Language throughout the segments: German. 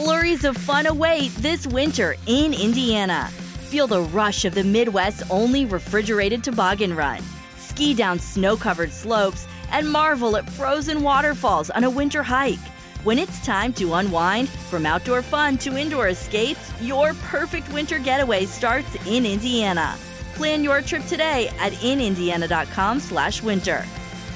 Flurries of fun await this winter in Indiana. Feel the rush of the Midwest's only refrigerated toboggan run. Ski down snow-covered slopes and marvel at frozen waterfalls on a winter hike. When it's time to unwind, from outdoor fun to indoor escapes, your perfect winter getaway starts in Indiana. Plan your trip today at inindiana.com/winter.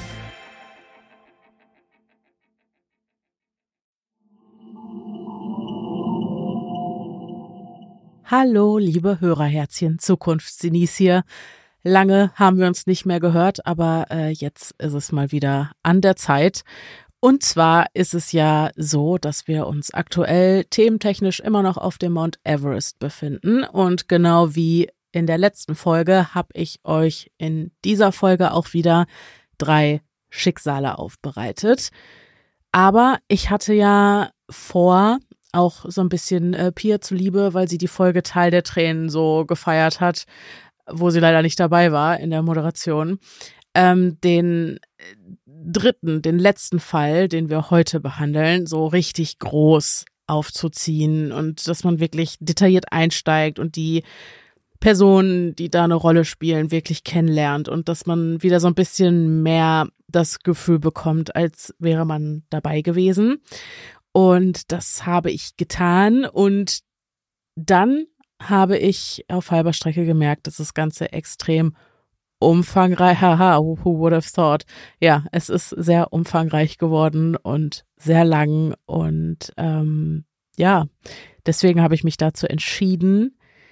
Hallo, liebe Hörerherzchen, Zukunfts-Denise hier. Lange haben wir uns nicht mehr gehört, aber jetzt ist es mal wieder an der Zeit. Und zwar ist es ja so, dass wir uns aktuell thementechnisch immer noch auf dem Mount Everest befinden. Und genau wie in der letzten Folge habe ich euch in dieser Folge auch wieder 3 Schicksale aufbereitet. Aber ich hatte ja vor, auch so ein bisschen Pia zuliebe, weil sie die Folge Tal der Tränen so gefeiert hat, wo sie leider nicht dabei war in der Moderation, den letzten Fall, den wir heute behandeln, so richtig groß aufzuziehen und dass man wirklich detailliert einsteigt und die Personen, die da eine Rolle spielen, wirklich kennenlernt und dass man wieder so ein bisschen mehr das Gefühl bekommt, als wäre man dabei gewesen. Und das habe ich getan und dann habe ich auf halber Strecke gemerkt, dass das Ganze extrem umfangreich, who would have thought? Ja, es ist sehr umfangreich geworden und sehr lang und deswegen habe ich mich dazu entschieden,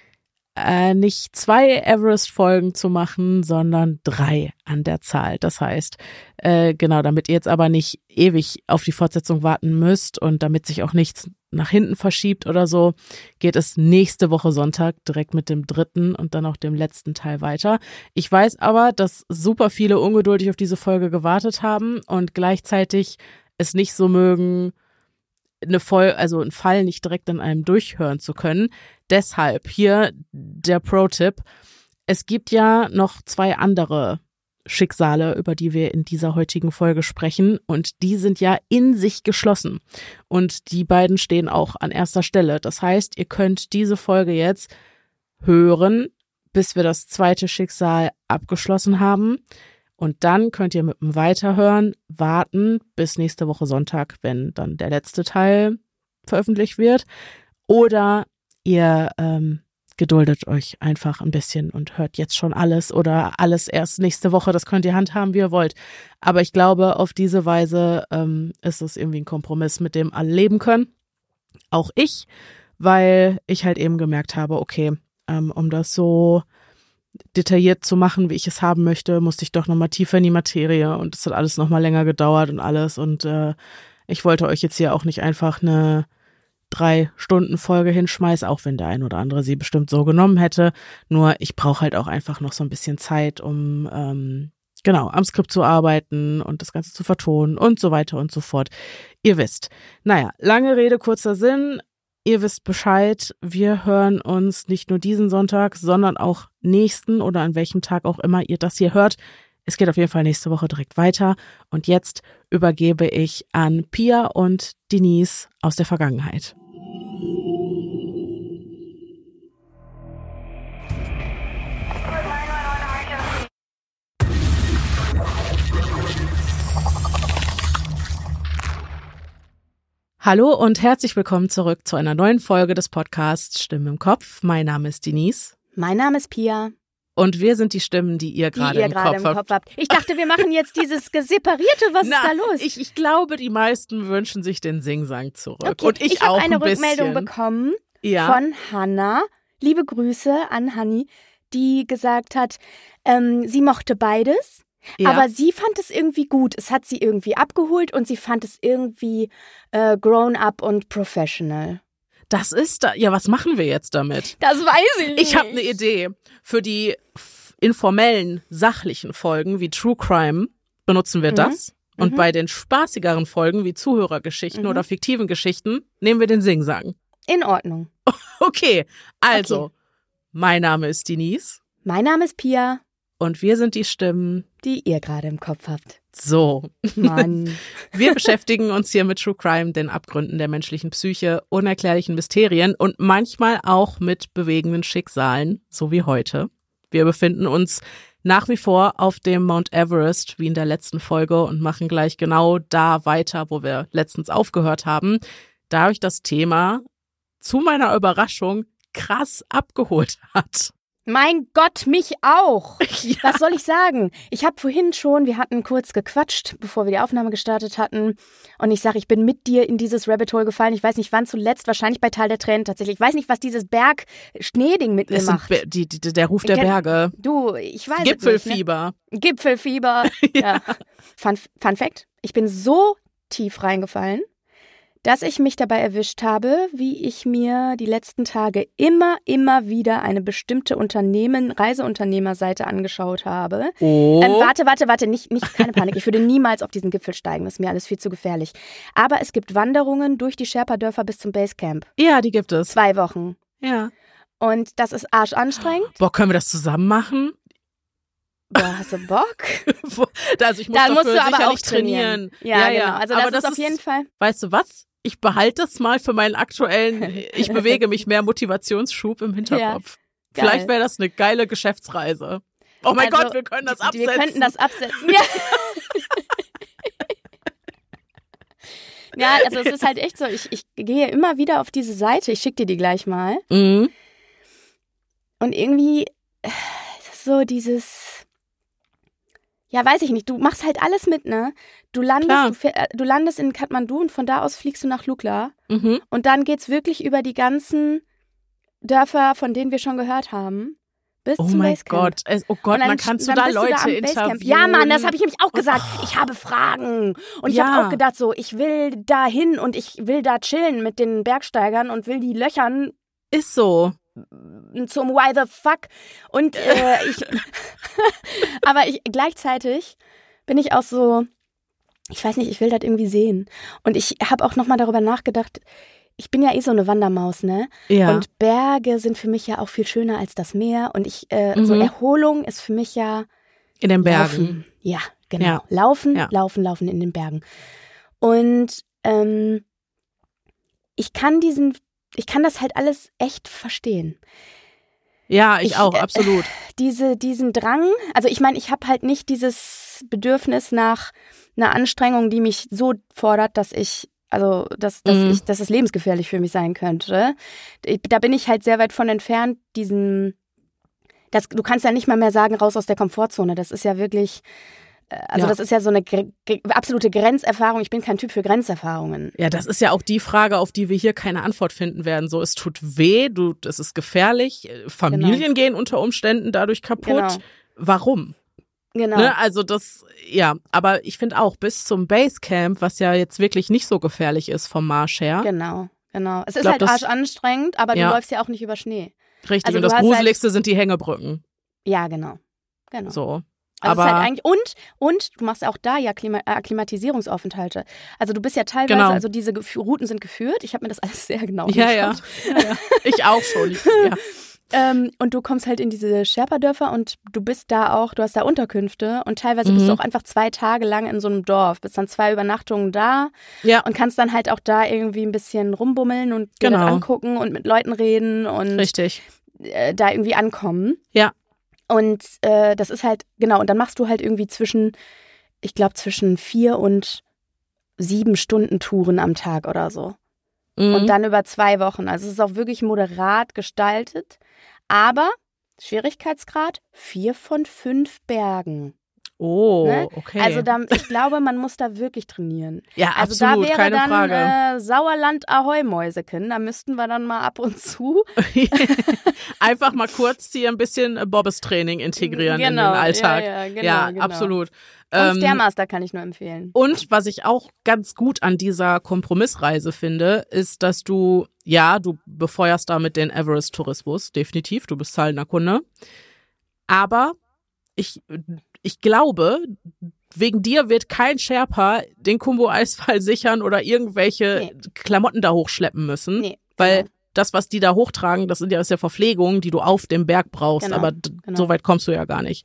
nicht 2 Everest-Folgen zu machen, sondern 3 an der Zahl. Das heißt, genau, damit ihr jetzt aber nicht ewig auf die Fortsetzung warten müsst und damit sich auch nichts nach hinten verschiebt oder so, geht es nächste Woche Sonntag direkt mit dem 3. und dann auch dem letzten Teil weiter. Ich weiß aber, dass super viele ungeduldig auf diese Folge gewartet haben und gleichzeitig es nicht so mögen, einen Fall nicht direkt an einem durchhören zu können. Deshalb hier der Pro-Tipp. Es gibt ja noch 2 andere Schicksale, über die wir in dieser heutigen Folge sprechen und die sind ja in sich geschlossen und die beiden stehen auch an erster Stelle. Das heißt, ihr könnt diese Folge jetzt hören, bis wir das 2. Schicksal abgeschlossen haben. Und dann könnt ihr mit dem Weiterhören warten bis nächste Woche Sonntag, wenn dann der letzte Teil veröffentlicht wird. Oder ihr geduldet euch einfach ein bisschen und hört jetzt schon alles oder alles erst nächste Woche. Das könnt ihr handhaben, wie ihr wollt. Aber ich glaube, auf diese Weise ist es irgendwie ein Kompromiss, mit dem alle leben können. Auch ich, weil ich halt eben gemerkt habe, okay, um das so detailliert zu machen, wie ich es haben möchte, musste ich doch nochmal tiefer in die Materie und es hat alles nochmal länger gedauert und alles und ich wollte euch jetzt hier auch nicht einfach eine 3-Stunden-Folge hinschmeißen, auch wenn der ein oder andere sie bestimmt so genommen hätte, nur ich brauche halt auch einfach noch so ein bisschen Zeit, um am Skript zu arbeiten und das Ganze zu vertonen und so weiter und so fort. Ihr wisst. Naja, lange Rede, kurzer Sinn. Ihr wisst Bescheid, wir hören uns nicht nur diesen Sonntag, sondern auch nächsten oder an welchem Tag auch immer ihr das hier hört. Es geht auf jeden Fall nächste Woche direkt weiter. Und jetzt übergebe ich an Pia und Denise aus der Vergangenheit. Hallo und herzlich willkommen zurück zu einer neuen Folge des Podcasts Stimmen im Kopf. Mein Name ist Denise. Mein Name ist Pia. Und wir sind die Stimmen, die ihr gerade im Kopf habt. Ich dachte, wir machen jetzt dieses Separierte. Was ist da los? Ich glaube, die meisten wünschen sich den Singsang zurück. Okay. Und ich auch ein bisschen. Ich habe eine Rückmeldung bekommen von Hanna. Liebe Grüße an Hanni, die gesagt hat, sie mochte beides. Ja. Aber sie fand es irgendwie gut. Es hat sie irgendwie abgeholt und sie fand es irgendwie grown up und professional. Das ist da. Ja, was machen wir jetzt damit? Das weiß ich nicht. Ich habe eine Idee. Für die informellen, sachlichen Folgen wie True Crime benutzen wir das. Und bei den spaßigeren Folgen wie Zuhörergeschichten oder fiktiven Geschichten nehmen wir den Singsang. In Ordnung. Okay, also, mein Name ist Denise. Mein Name ist Pia. Und wir sind die Stimmen, die ihr gerade im Kopf habt. So. Mann. Wir beschäftigen uns hier mit True Crime, den Abgründen der menschlichen Psyche, unerklärlichen Mysterien und manchmal auch mit bewegenden Schicksalen, so wie heute. Wir befinden uns nach wie vor auf dem Mount Everest, wie in der letzten Folge, und machen gleich genau da weiter, wo wir letztens aufgehört haben. Da euch das Thema zu meiner Überraschung krass abgeholt hat. Mein Gott, mich auch. Ja. Was soll ich sagen? Ich habe vorhin schon, wir hatten kurz gequatscht, bevor wir die Aufnahme gestartet hatten. Und ich sage, ich bin mit dir in dieses Rabbit Hole gefallen. Ich weiß nicht, wann zuletzt, wahrscheinlich bei Tal der Tränen tatsächlich. Ich weiß nicht, was dieses Berg-Schneeding mit mir macht. Der Ruf der Berge. Du, ich weiß Gipfelfieber. Es nicht, ne? Gipfelfieber. Ja. Fun Fact, ich bin so tief reingefallen, dass ich mich dabei erwischt habe, wie ich mir die letzten Tage immer wieder eine bestimmte Reiseunternehmerseite angeschaut habe. Oh. Warte, keine Panik. Ich würde niemals auf diesen Gipfel steigen, das ist mir alles viel zu gefährlich. Aber es gibt Wanderungen durch die Sherpa-Dörfer bis zum Basecamp. Ja, die gibt es. 2 Wochen. Ja. Und das ist arschanstrengend. Boah, können wir das zusammen machen? Boah, hast du Bock? Also ich muss da dafür musst du aber sicherlich auch trainieren. Ja, genau. Also aber das ist auf jeden Fall. Weißt du was? Ich behalte das mal für meinen aktuellen, ich bewege mich mehr Motivationsschub im Hinterkopf. Ja, vielleicht wäre das eine geile Geschäftsreise. Oh mein Gott, wir können das absetzen. Wir könnten das absetzen, ja. Ja, also es ist halt echt so, ich gehe immer wieder auf diese Seite, ich schicke dir die gleich mal. Mhm. Und irgendwie ist es so dieses, ja, weiß ich nicht, du machst halt alles mit, ne? Du landest in Kathmandu und von da aus fliegst du nach Lukla. Mhm. Und dann geht's wirklich über die ganzen Dörfer, von denen wir schon gehört haben, bis zum Basecamp. Oh Gott, man kannst du da Leute interviewen? Ja, Mann, das habe ich nämlich auch gesagt. Ich habe Fragen. Und ich habe auch gedacht so, ich will da hin und ich will da chillen mit den Bergsteigern und will die löchern. Ist so. Zum Why the fuck. Und aber gleichzeitig bin ich auch so, ich weiß nicht, ich will das irgendwie sehen. Und ich habe auch nochmal darüber nachgedacht, ich bin ja so eine Wandermaus, ne? Ja. Und Berge sind für mich ja auch viel schöner als das Meer. Und so Erholung ist für mich ja in den Bergen. Laufen. Ja, genau. Ja. Laufen in den Bergen. Und ich kann das halt alles echt verstehen. Ja, ich auch, absolut. Diesen Drang, also ich meine, ich habe halt nicht dieses Bedürfnis nach einer Anstrengung, die mich so fordert, dass es lebensgefährlich für mich sein könnte. Da bin ich halt sehr weit von entfernt, du kannst ja nicht mal mehr sagen, raus aus der Komfortzone. Das ist ja wirklich, das ist ja so eine absolute Grenzerfahrung. Ich bin kein Typ für Grenzerfahrungen. Ja, das ist ja auch die Frage, auf die wir hier keine Antwort finden werden. So, es tut weh, es ist gefährlich, Familien gehen unter Umständen dadurch kaputt. Genau. Warum? Genau. Ne? Also aber ich finde auch bis zum Basecamp, was ja jetzt wirklich nicht so gefährlich ist vom Marsch her. Genau. Es ist halt arschanstrengend, aber du läufst ja auch nicht über Schnee. Richtig, also und das Gruseligste sind die Hängebrücken. Ja, genau. So. Also aber es ist halt eigentlich, und du machst auch da ja Akklimatisierungsaufenthalte. Also du bist ja teilweise, also diese Routen sind geführt. Ich habe mir das alles sehr genau angeschaut. Ja. Ich auch schon. Ja. Und du kommst halt in diese Sherpa-Dörfer und du hast da Unterkünfte und teilweise bist du auch einfach 2 Tage lang in so einem Dorf, bist dann 2 Übernachtungen da und kannst dann halt auch da irgendwie ein bisschen rumbummeln und dir das angucken und mit Leuten reden und da irgendwie ankommen. Ja. Und das ist halt, und dann machst du halt irgendwie zwischen 4 und 7 Stunden Touren am Tag oder so. Und dann über 2 Wochen. Also es ist auch wirklich moderat gestaltet. Aber Schwierigkeitsgrad 4 von 5 Bergen. Oh, ne? Okay. Also ich glaube, man muss da wirklich trainieren. Ja, also absolut, da wäre keine dann Frage. Sauerland Ahoi Mäusekin, da müssten wir dann mal ab und zu einfach mal kurz hier ein bisschen Bobbestraining integrieren in den Alltag. Ja, genau. Absolut. Und Stairmaster kann ich nur empfehlen. Und was ich auch ganz gut an dieser Kompromissreise finde, ist, dass du befeuerst damit den Everest-Tourismus, definitiv, du bist zahlender Kunde. Aber ich glaube, wegen dir wird kein Sherpa den Khumbu-Eisfall sichern oder irgendwelche Klamotten da hochschleppen müssen. Nee, weil das, was die da hochtragen, ist ja Verpflegung, die du auf dem Berg brauchst. Aber so weit kommst du ja gar nicht.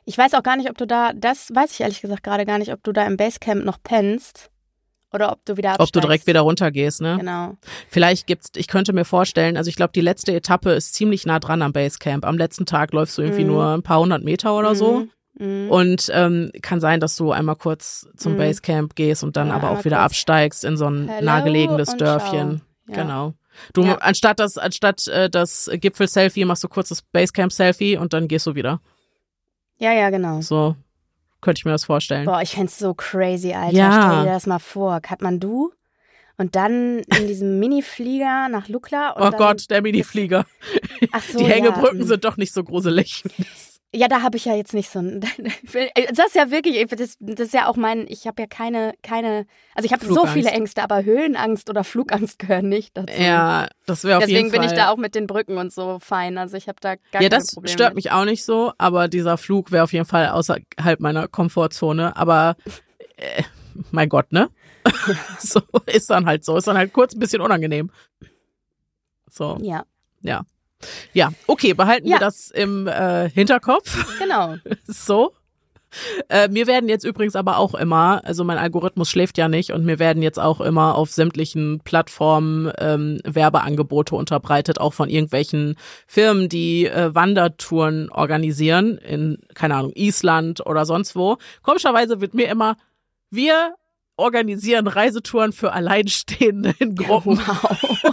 Ich weiß auch gar nicht, ob du das weiß ich ehrlich gesagt gerade gar nicht, ob du da im Basecamp noch pennst oder ob du wieder absteigst. Ob du direkt wieder runtergehst, ne? Genau. Vielleicht ich könnte mir vorstellen, also ich glaube, die letzte Etappe ist ziemlich nah dran am Basecamp. Am letzten Tag läufst du irgendwie nur ein paar 100 Meter oder so. Und kann sein, dass du einmal kurz zum Basecamp gehst und dann aber auch wieder absteigst in so ein nahegelegenes Dörfchen. Ja. Genau. Du anstatt das Gipfel-Selfie machst du kurz das Basecamp-Selfie und dann gehst du wieder. Ja, genau. So könnte ich mir das vorstellen. Boah, ich fänd's so crazy, Alter. Ja. Stell dir das mal vor. Kathmandu und dann in diesem Mini-Flieger nach Lukla. Und oh Gott, der Mini-Flieger. Ach so, die Hängebrücken sind doch nicht so gruselig. Ja, da habe ich ja jetzt nicht so ein. Das ist ja wirklich, das ist ja auch ich habe ja keine, also ich habe so viele Ängste, aber Höhenangst oder Flugangst gehören nicht dazu. Ja, das wäre auf jeden Fall. Deswegen bin ich da auch mit den Brücken und so fein. Also ich habe da gar keine Probleme. Ja, das stört mich auch nicht so, aber dieser Flug wäre auf jeden Fall außerhalb meiner Komfortzone. Aber mein Gott, ne? So ist dann halt so. Ist dann halt kurz ein bisschen unangenehm. So. Ja. Ja, okay, behalten wir das im Hinterkopf. Genau. So. Mir werden jetzt übrigens aber auch immer, also mein Algorithmus schläft ja nicht und mir werden jetzt auch immer auf sämtlichen Plattformen Werbeangebote unterbreitet, auch von irgendwelchen Firmen, die Wandertouren organisieren in, keine Ahnung, Island oder sonst wo. Komischerweise wird mir immer, wir organisieren Reisetouren für Alleinstehende in Gruppen. Wow.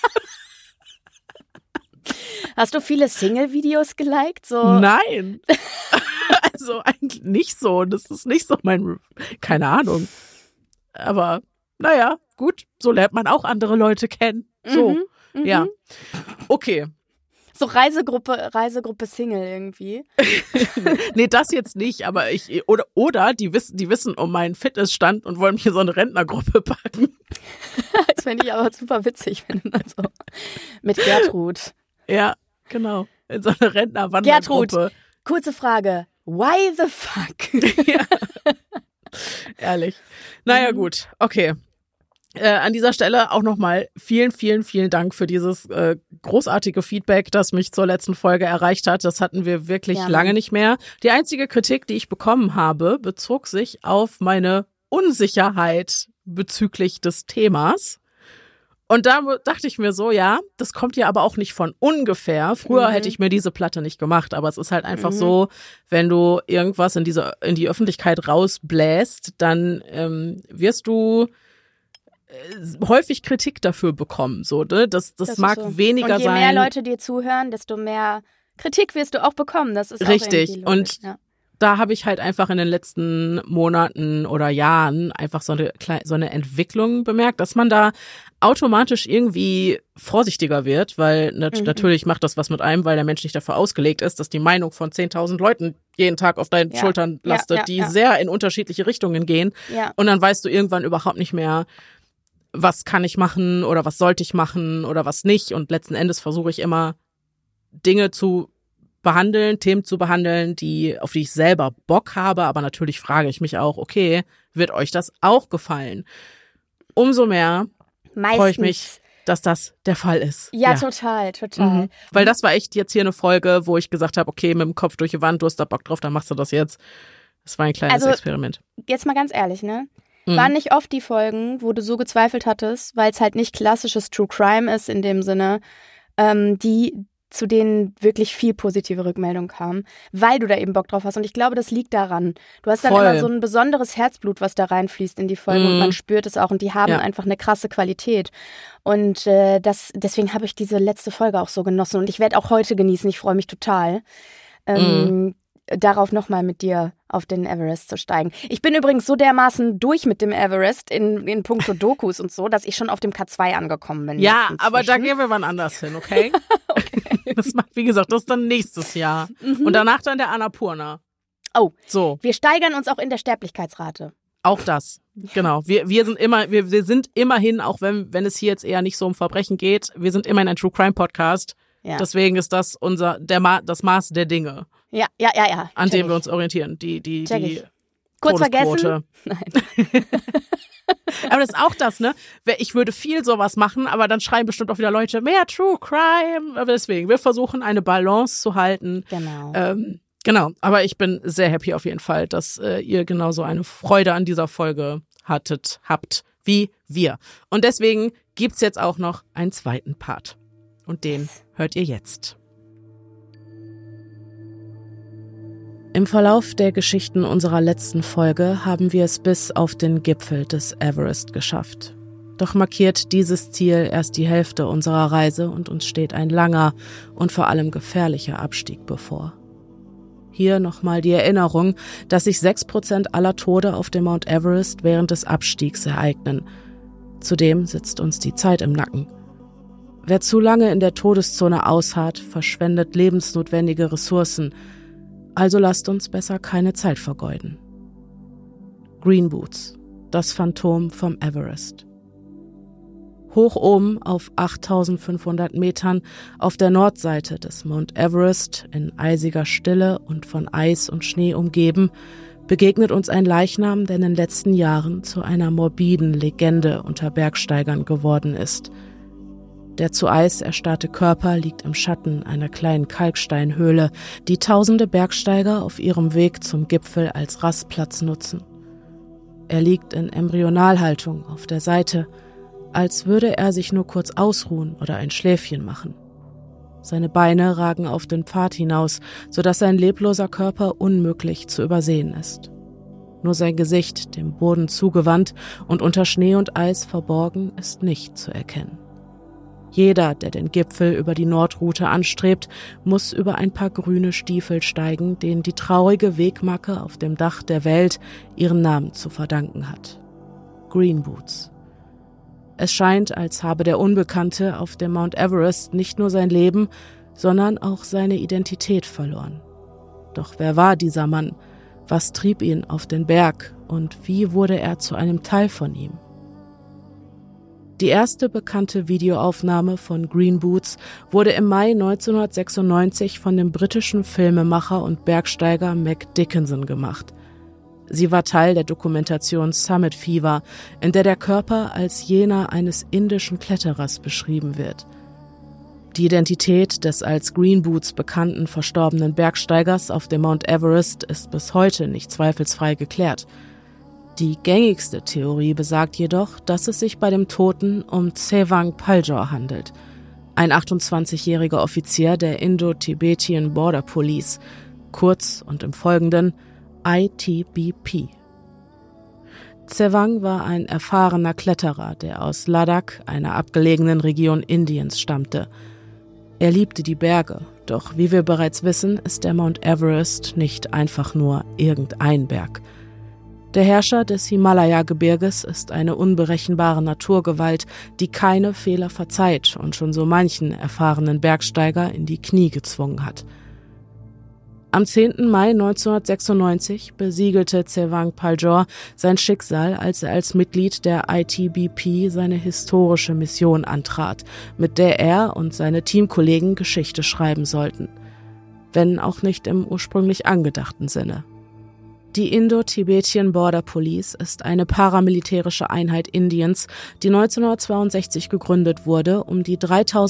Hast du viele Single-Videos geliked? So? Nein. Also eigentlich nicht so. Das ist nicht so keine Ahnung. Aber naja, gut, so lernt man auch andere Leute kennen. So, ja. Okay. So Reisegruppe Single irgendwie. Nee, das jetzt nicht, aber oder die wissen um meinen Fitnessstand und wollen mich in so eine Rentnergruppe packen. Das fände ich aber super witzig, wenn du dann so mit Gertrud. Ja, genau. In so einer Rentnerwandergruppe. Gertrud, kurze Frage. Why the fuck? Ja. Ehrlich. Naja, gut. Okay. An dieser Stelle auch nochmal vielen, vielen, vielen Dank für dieses großartige Feedback, das mich zur letzten Folge erreicht hat. Das hatten wir wirklich lange nicht mehr. Die einzige Kritik, die ich bekommen habe, bezog sich auf meine Unsicherheit bezüglich des Themas. Und da dachte ich mir so, ja, das kommt ja aber auch nicht von ungefähr. Früher hätte ich mir diese Platte nicht gemacht, aber es ist halt einfach so, wenn du irgendwas in die Öffentlichkeit rausbläst, dann wirst du häufig Kritik dafür bekommen. So, ne? Das mag so weniger sein. Und je mehr Leute dir zuhören, desto mehr Kritik wirst du auch bekommen. Das ist richtig. Auch logisch, und da habe ich halt einfach in den letzten Monaten oder Jahren einfach so eine Entwicklung bemerkt, dass man da automatisch irgendwie vorsichtiger wird, weil natürlich macht das was mit einem, weil der Mensch nicht dafür ausgelegt ist, dass die Meinung von 10.000 Leuten jeden Tag auf deinen Schultern lastet, die sehr in unterschiedliche Richtungen gehen. Ja. Und dann weißt du irgendwann überhaupt nicht mehr, was kann ich machen oder was sollte ich machen oder was nicht. Und letzten Endes versuche ich immer, Themen zu behandeln, auf die ich selber Bock habe. Aber natürlich frage ich mich auch, okay, wird euch das auch gefallen? Umso mehr freue ich mich, dass das der Fall ist. Ja, total. Weil das war echt jetzt hier eine Folge, wo ich gesagt habe, okay, mit dem Kopf durch die Wand, du hast da Bock drauf, dann machst du das jetzt. Das war ein kleines Experiment. Jetzt mal ganz ehrlich, ne? Waren nicht oft die Folgen, wo du so gezweifelt hattest, weil es halt nicht klassisches True Crime ist in dem Sinne, zu denen wirklich viel positive Rückmeldung kam, weil du da eben Bock drauf hast. Und ich glaube, das liegt daran. Du hast dann immer so ein besonderes Herzblut, was da reinfließt in die Folgen und man spürt es auch und die haben einfach eine krasse Qualität. Und deswegen habe ich diese letzte Folge auch so genossen und ich werde auch heute genießen. Ich freue mich total, darauf nochmal mit dir auf den Everest zu steigen. Ich bin übrigens so dermaßen durch mit dem Everest in puncto Dokus und so, dass ich schon auf dem K2 angekommen bin. Ja, aber da gehen wir wann anders hin, okay? Okay. Das macht, wie gesagt, das ist dann nächstes Jahr. Und danach dann der Annapurna. Oh, so. Wir steigern uns auch in der Sterblichkeitsrate. Auch das, genau. Wir sind immerhin, auch wenn es hier jetzt eher nicht so um Verbrechen geht, wir sind immerhin ein True Crime Podcast. Ja. Deswegen ist das das Maß der Dinge. Ja. An dem wir uns orientieren. Die kurz Todesquote. Vergessen? Nein. Aber das ist auch das, ne? Ich würde viel sowas machen, aber dann schreien bestimmt auch wieder Leute, mehr True Crime. Aber deswegen, wir versuchen eine Balance zu halten. Genau. Genau, aber ich bin sehr happy auf jeden Fall, dass ihr genauso eine Freude an dieser Folge habt wie wir. Und deswegen gibt's jetzt auch noch einen zweiten Part. Und den hört ihr jetzt. Im Verlauf der Geschichten unserer letzten Folge haben wir es bis auf den Gipfel des Everest geschafft. Doch markiert dieses Ziel erst die Hälfte unserer Reise und uns steht ein langer und vor allem gefährlicher Abstieg bevor. Hier nochmal die Erinnerung, dass sich 6% aller Tode auf dem Mount Everest während des Abstiegs ereignen. Zudem sitzt uns die Zeit im Nacken. Wer zu lange in der Todeszone ausharrt, verschwendet lebensnotwendige Ressourcen. Also lasst uns besser keine Zeit vergeuden. Green Boots, das Phantom vom Everest. Hoch oben auf 8500 Metern auf der Nordseite des Mount Everest, in eisiger Stille und von Eis und Schnee umgeben, begegnet uns ein Leichnam, der in den letzten Jahren zu einer morbiden Legende unter Bergsteigern geworden ist. Der zu Eis erstarrte Körper liegt im Schatten einer kleinen Kalksteinhöhle, die tausende Bergsteiger auf ihrem Weg zum Gipfel als Rastplatz nutzen. Er liegt in Embryonalhaltung auf der Seite, als würde er sich nur kurz ausruhen oder ein Schläfchen machen. Seine Beine ragen auf den Pfad hinaus, sodass sein lebloser Körper unmöglich zu übersehen ist. Nur sein Gesicht, dem Boden zugewandt und unter Schnee und Eis verborgen, ist nicht zu erkennen. Jeder, der den Gipfel über die Nordroute anstrebt, muss über ein paar grüne Stiefel steigen, denen die traurige Wegmarke auf dem Dach der Welt ihren Namen zu verdanken hat. Green Boots. Es scheint, als habe der Unbekannte auf dem Mount Everest nicht nur sein Leben, sondern auch seine Identität verloren. Doch wer war dieser Mann? Was trieb ihn auf den Berg? Und wie wurde er zu einem Teil von ihm? Die erste bekannte Videoaufnahme von Green Boots wurde im Mai 1996 von dem britischen Filmemacher und Bergsteiger Mac Dickinson gemacht. Sie war Teil der Dokumentation Summit Fever, in der der Körper als jener eines indischen Kletterers beschrieben wird. Die Identität des als Green Boots bekannten verstorbenen Bergsteigers auf dem Mount Everest ist bis heute nicht zweifelsfrei geklärt. Die gängigste Theorie besagt jedoch, dass es sich bei dem Toten um Tsewang Paljor handelt, ein 28-jähriger Offizier der Indo-Tibetan Border Police, kurz und im Folgenden ITBP. Tsewang war ein erfahrener Kletterer, der aus Ladakh, einer abgelegenen Region Indiens, stammte. Er liebte die Berge, doch wie wir bereits wissen, ist der Mount Everest nicht einfach nur irgendein Berg. Der Herrscher des Himalaya-Gebirges ist eine unberechenbare Naturgewalt, die keine Fehler verzeiht und schon so manchen erfahrenen Bergsteiger in die Knie gezwungen hat. Am 10. Mai 1996 besiegelte Tsewang Paljor sein Schicksal, als er als Mitglied der ITBP seine historische Mission antrat, mit der er und seine Teamkollegen Geschichte schreiben sollten, wenn auch nicht im ursprünglich angedachten Sinne. Die Indo-Tibetan Border Police ist eine paramilitärische Einheit Indiens, die 1962 gegründet wurde, um die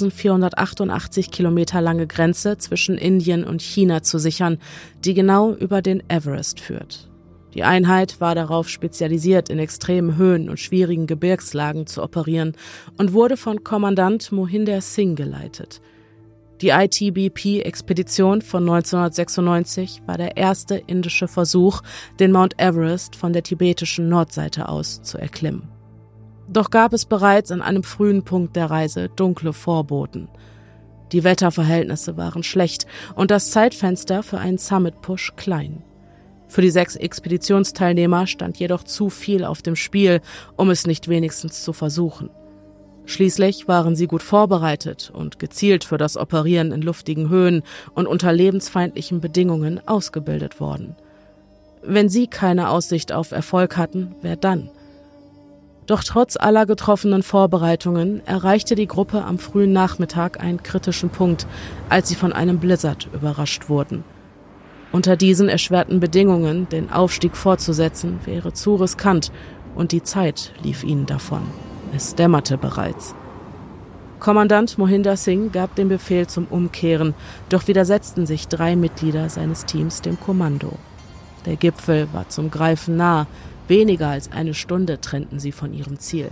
3488 Kilometer lange Grenze zwischen Indien und China zu sichern, die genau über den Everest führt. Die Einheit war darauf spezialisiert, in extremen Höhen und schwierigen Gebirgslagen zu operieren und wurde von Kommandant Mohinder Singh geleitet. Die ITBP-Expedition von 1996 war der erste indische Versuch, den Mount Everest von der tibetischen Nordseite aus zu erklimmen. Doch gab es bereits an einem frühen Punkt der Reise dunkle Vorboten. Die Wetterverhältnisse waren schlecht und das Zeitfenster für einen Summit-Push klein. Für die 6 Expeditionsteilnehmer stand jedoch zu viel auf dem Spiel, um es nicht wenigstens zu versuchen. Schließlich waren sie gut vorbereitet und gezielt für das Operieren in luftigen Höhen und unter lebensfeindlichen Bedingungen ausgebildet worden. Wenn sie keine Aussicht auf Erfolg hatten, wer dann? Doch trotz aller getroffenen Vorbereitungen erreichte die Gruppe am frühen Nachmittag einen kritischen Punkt, als sie von einem Blizzard überrascht wurden. Unter diesen erschwerten Bedingungen den Aufstieg fortzusetzen, wäre zu riskant und die Zeit lief ihnen davon. Es dämmerte bereits. Kommandant Mohinder Singh gab den Befehl zum Umkehren, doch widersetzten sich 3 Mitglieder seines Teams dem Kommando. Der Gipfel war zum Greifen nah, weniger als eine Stunde trennten sie von ihrem Ziel.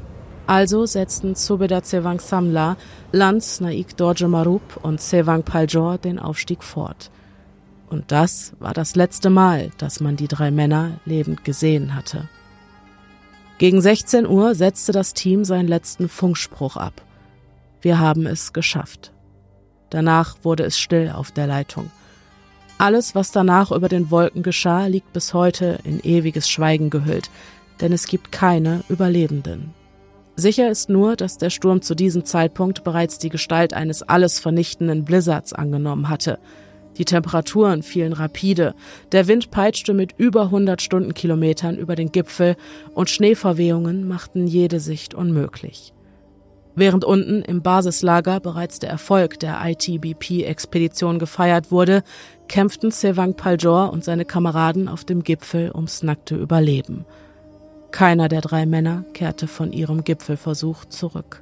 Also setzten Subedar Tsewang Samla, Lance Naik Dorje Marup und Tsewang Paljor den Aufstieg fort. Und das war das letzte Mal, dass man die 3 Männer lebend gesehen hatte. Gegen 16 Uhr setzte das Team seinen letzten Funkspruch ab. Wir haben es geschafft. Danach wurde es still auf der Leitung. Alles, was danach über den Wolken geschah, liegt bis heute in ewiges Schweigen gehüllt, denn es gibt keine Überlebenden. Sicher ist nur, dass der Sturm zu diesem Zeitpunkt bereits die Gestalt eines alles vernichtenden Blizzards angenommen hatte. Die Temperaturen fielen rapide, der Wind peitschte mit über 100 Stundenkilometern über den Gipfel und Schneeverwehungen machten jede Sicht unmöglich. Während unten im Basislager bereits der Erfolg der ITBP-Expedition gefeiert wurde, kämpften Tsewang Paljor und seine Kameraden auf dem Gipfel ums nackte Überleben. Keiner der 3 Männer kehrte von ihrem Gipfelversuch zurück.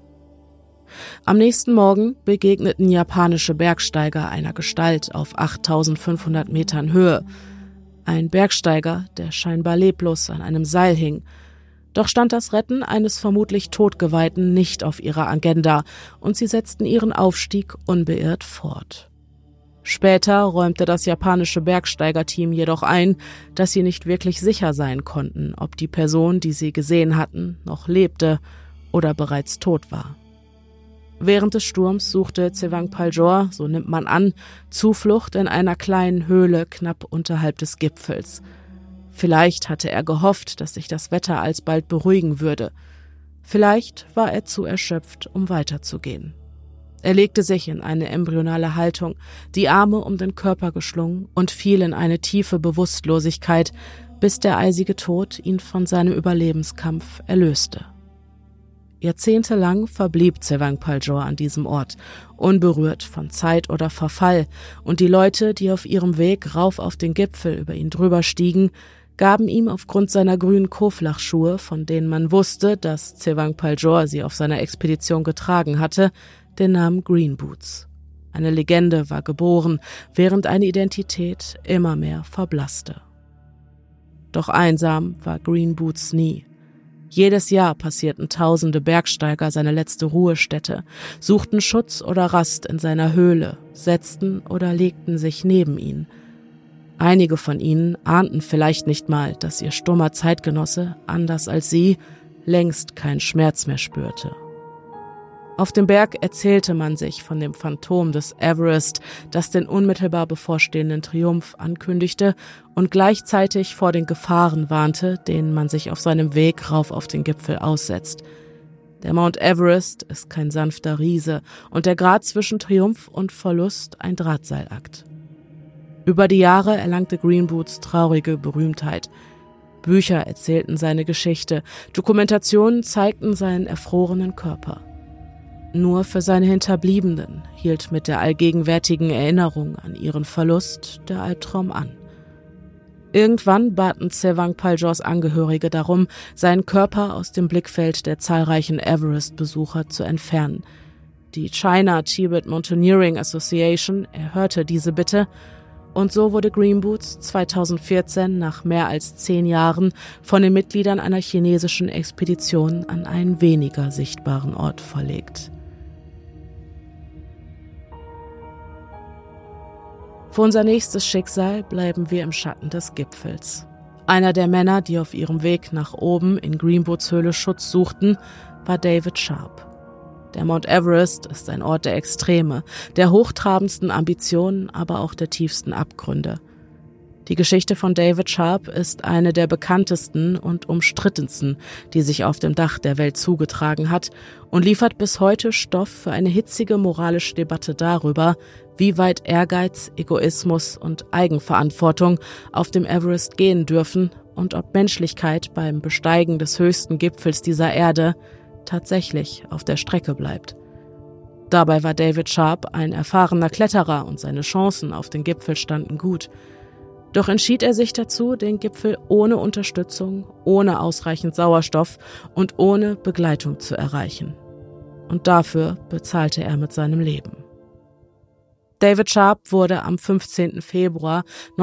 Am nächsten Morgen begegneten japanische Bergsteiger einer Gestalt auf 8.500 Metern Höhe. Ein Bergsteiger, der scheinbar leblos an einem Seil hing. Doch stand das Retten eines vermutlich Todgeweihten nicht auf ihrer Agenda und sie setzten ihren Aufstieg unbeirrt fort. Später räumte das japanische Bergsteigerteam jedoch ein, dass sie nicht wirklich sicher sein konnten, ob die Person, die sie gesehen hatten, noch lebte oder bereits tot war. Während des Sturms suchte Tsewang Paljor, so nimmt man an, Zuflucht in einer kleinen Höhle knapp unterhalb des Gipfels. Vielleicht hatte er gehofft, dass sich das Wetter alsbald beruhigen würde. Vielleicht war er zu erschöpft, um weiterzugehen. Er legte sich in eine embryonale Haltung, die Arme um den Körper geschlungen und fiel in eine tiefe Bewusstlosigkeit, bis der eisige Tod ihn von seinem Überlebenskampf erlöste. Jahrzehntelang verblieb Tsewang Paljor an diesem Ort, unberührt von Zeit oder Verfall, und die Leute, die auf ihrem Weg rauf auf den Gipfel über ihn drüber stiegen, gaben ihm aufgrund seiner grünen Koflachschuhe, von denen man wusste, dass Tsewang Paljor sie auf seiner Expedition getragen hatte, den Namen Green Boots. Eine Legende war geboren, während eine Identität immer mehr verblasste. Doch einsam war Green Boots nie. Jedes Jahr passierten tausende Bergsteiger seine letzte Ruhestätte, suchten Schutz oder Rast in seiner Höhle, setzten oder legten sich neben ihn. Einige von ihnen ahnten vielleicht nicht mal, dass ihr stummer Zeitgenosse, anders als sie, längst keinen Schmerz mehr spürte. Auf dem Berg erzählte man sich von dem Phantom des Everest, das den unmittelbar bevorstehenden Triumph ankündigte und gleichzeitig vor den Gefahren warnte, denen man sich auf seinem Weg rauf auf den Gipfel aussetzt. Der Mount Everest ist kein sanfter Riese und der Grat zwischen Triumph und Verlust ein Drahtseilakt. Über die Jahre erlangte Green Boots traurige Berühmtheit. Bücher erzählten seine Geschichte, Dokumentationen zeigten seinen erfrorenen Körper. Nur für seine Hinterbliebenen hielt mit der allgegenwärtigen Erinnerung an ihren Verlust der Albtraum an. Irgendwann baten Tsewang Paljors Angehörige darum, seinen Körper aus dem Blickfeld der zahlreichen Everest-Besucher zu entfernen. Die China Tibet Mountaineering Association erhörte diese Bitte und so wurde Green Boots 2014 nach mehr als 10 Jahren von den Mitgliedern einer chinesischen Expedition an einen weniger sichtbaren Ort verlegt. Für unser nächstes Schicksal bleiben wir im Schatten des Gipfels. Einer der Männer, die auf ihrem Weg nach oben in Green Boots Höhle Schutz suchten, war David Sharp. Der Mount Everest ist ein Ort der Extreme, der hochtrabendsten Ambitionen, aber auch der tiefsten Abgründe. Die Geschichte von David Sharp ist eine der bekanntesten und umstrittensten, die sich auf dem Dach der Welt zugetragen hat und liefert bis heute Stoff für eine hitzige moralische Debatte darüber, wie weit Ehrgeiz, Egoismus und Eigenverantwortung auf dem Everest gehen dürfen und ob Menschlichkeit beim Besteigen des höchsten Gipfels dieser Erde tatsächlich auf der Strecke bleibt. Dabei war David Sharp ein erfahrener Kletterer und seine Chancen auf den Gipfel standen gut. Doch entschied er sich dazu, den Gipfel ohne Unterstützung, ohne ausreichend Sauerstoff und ohne Begleitung zu erreichen. Und dafür bezahlte er mit seinem Leben. David Sharp wurde am 15. Februar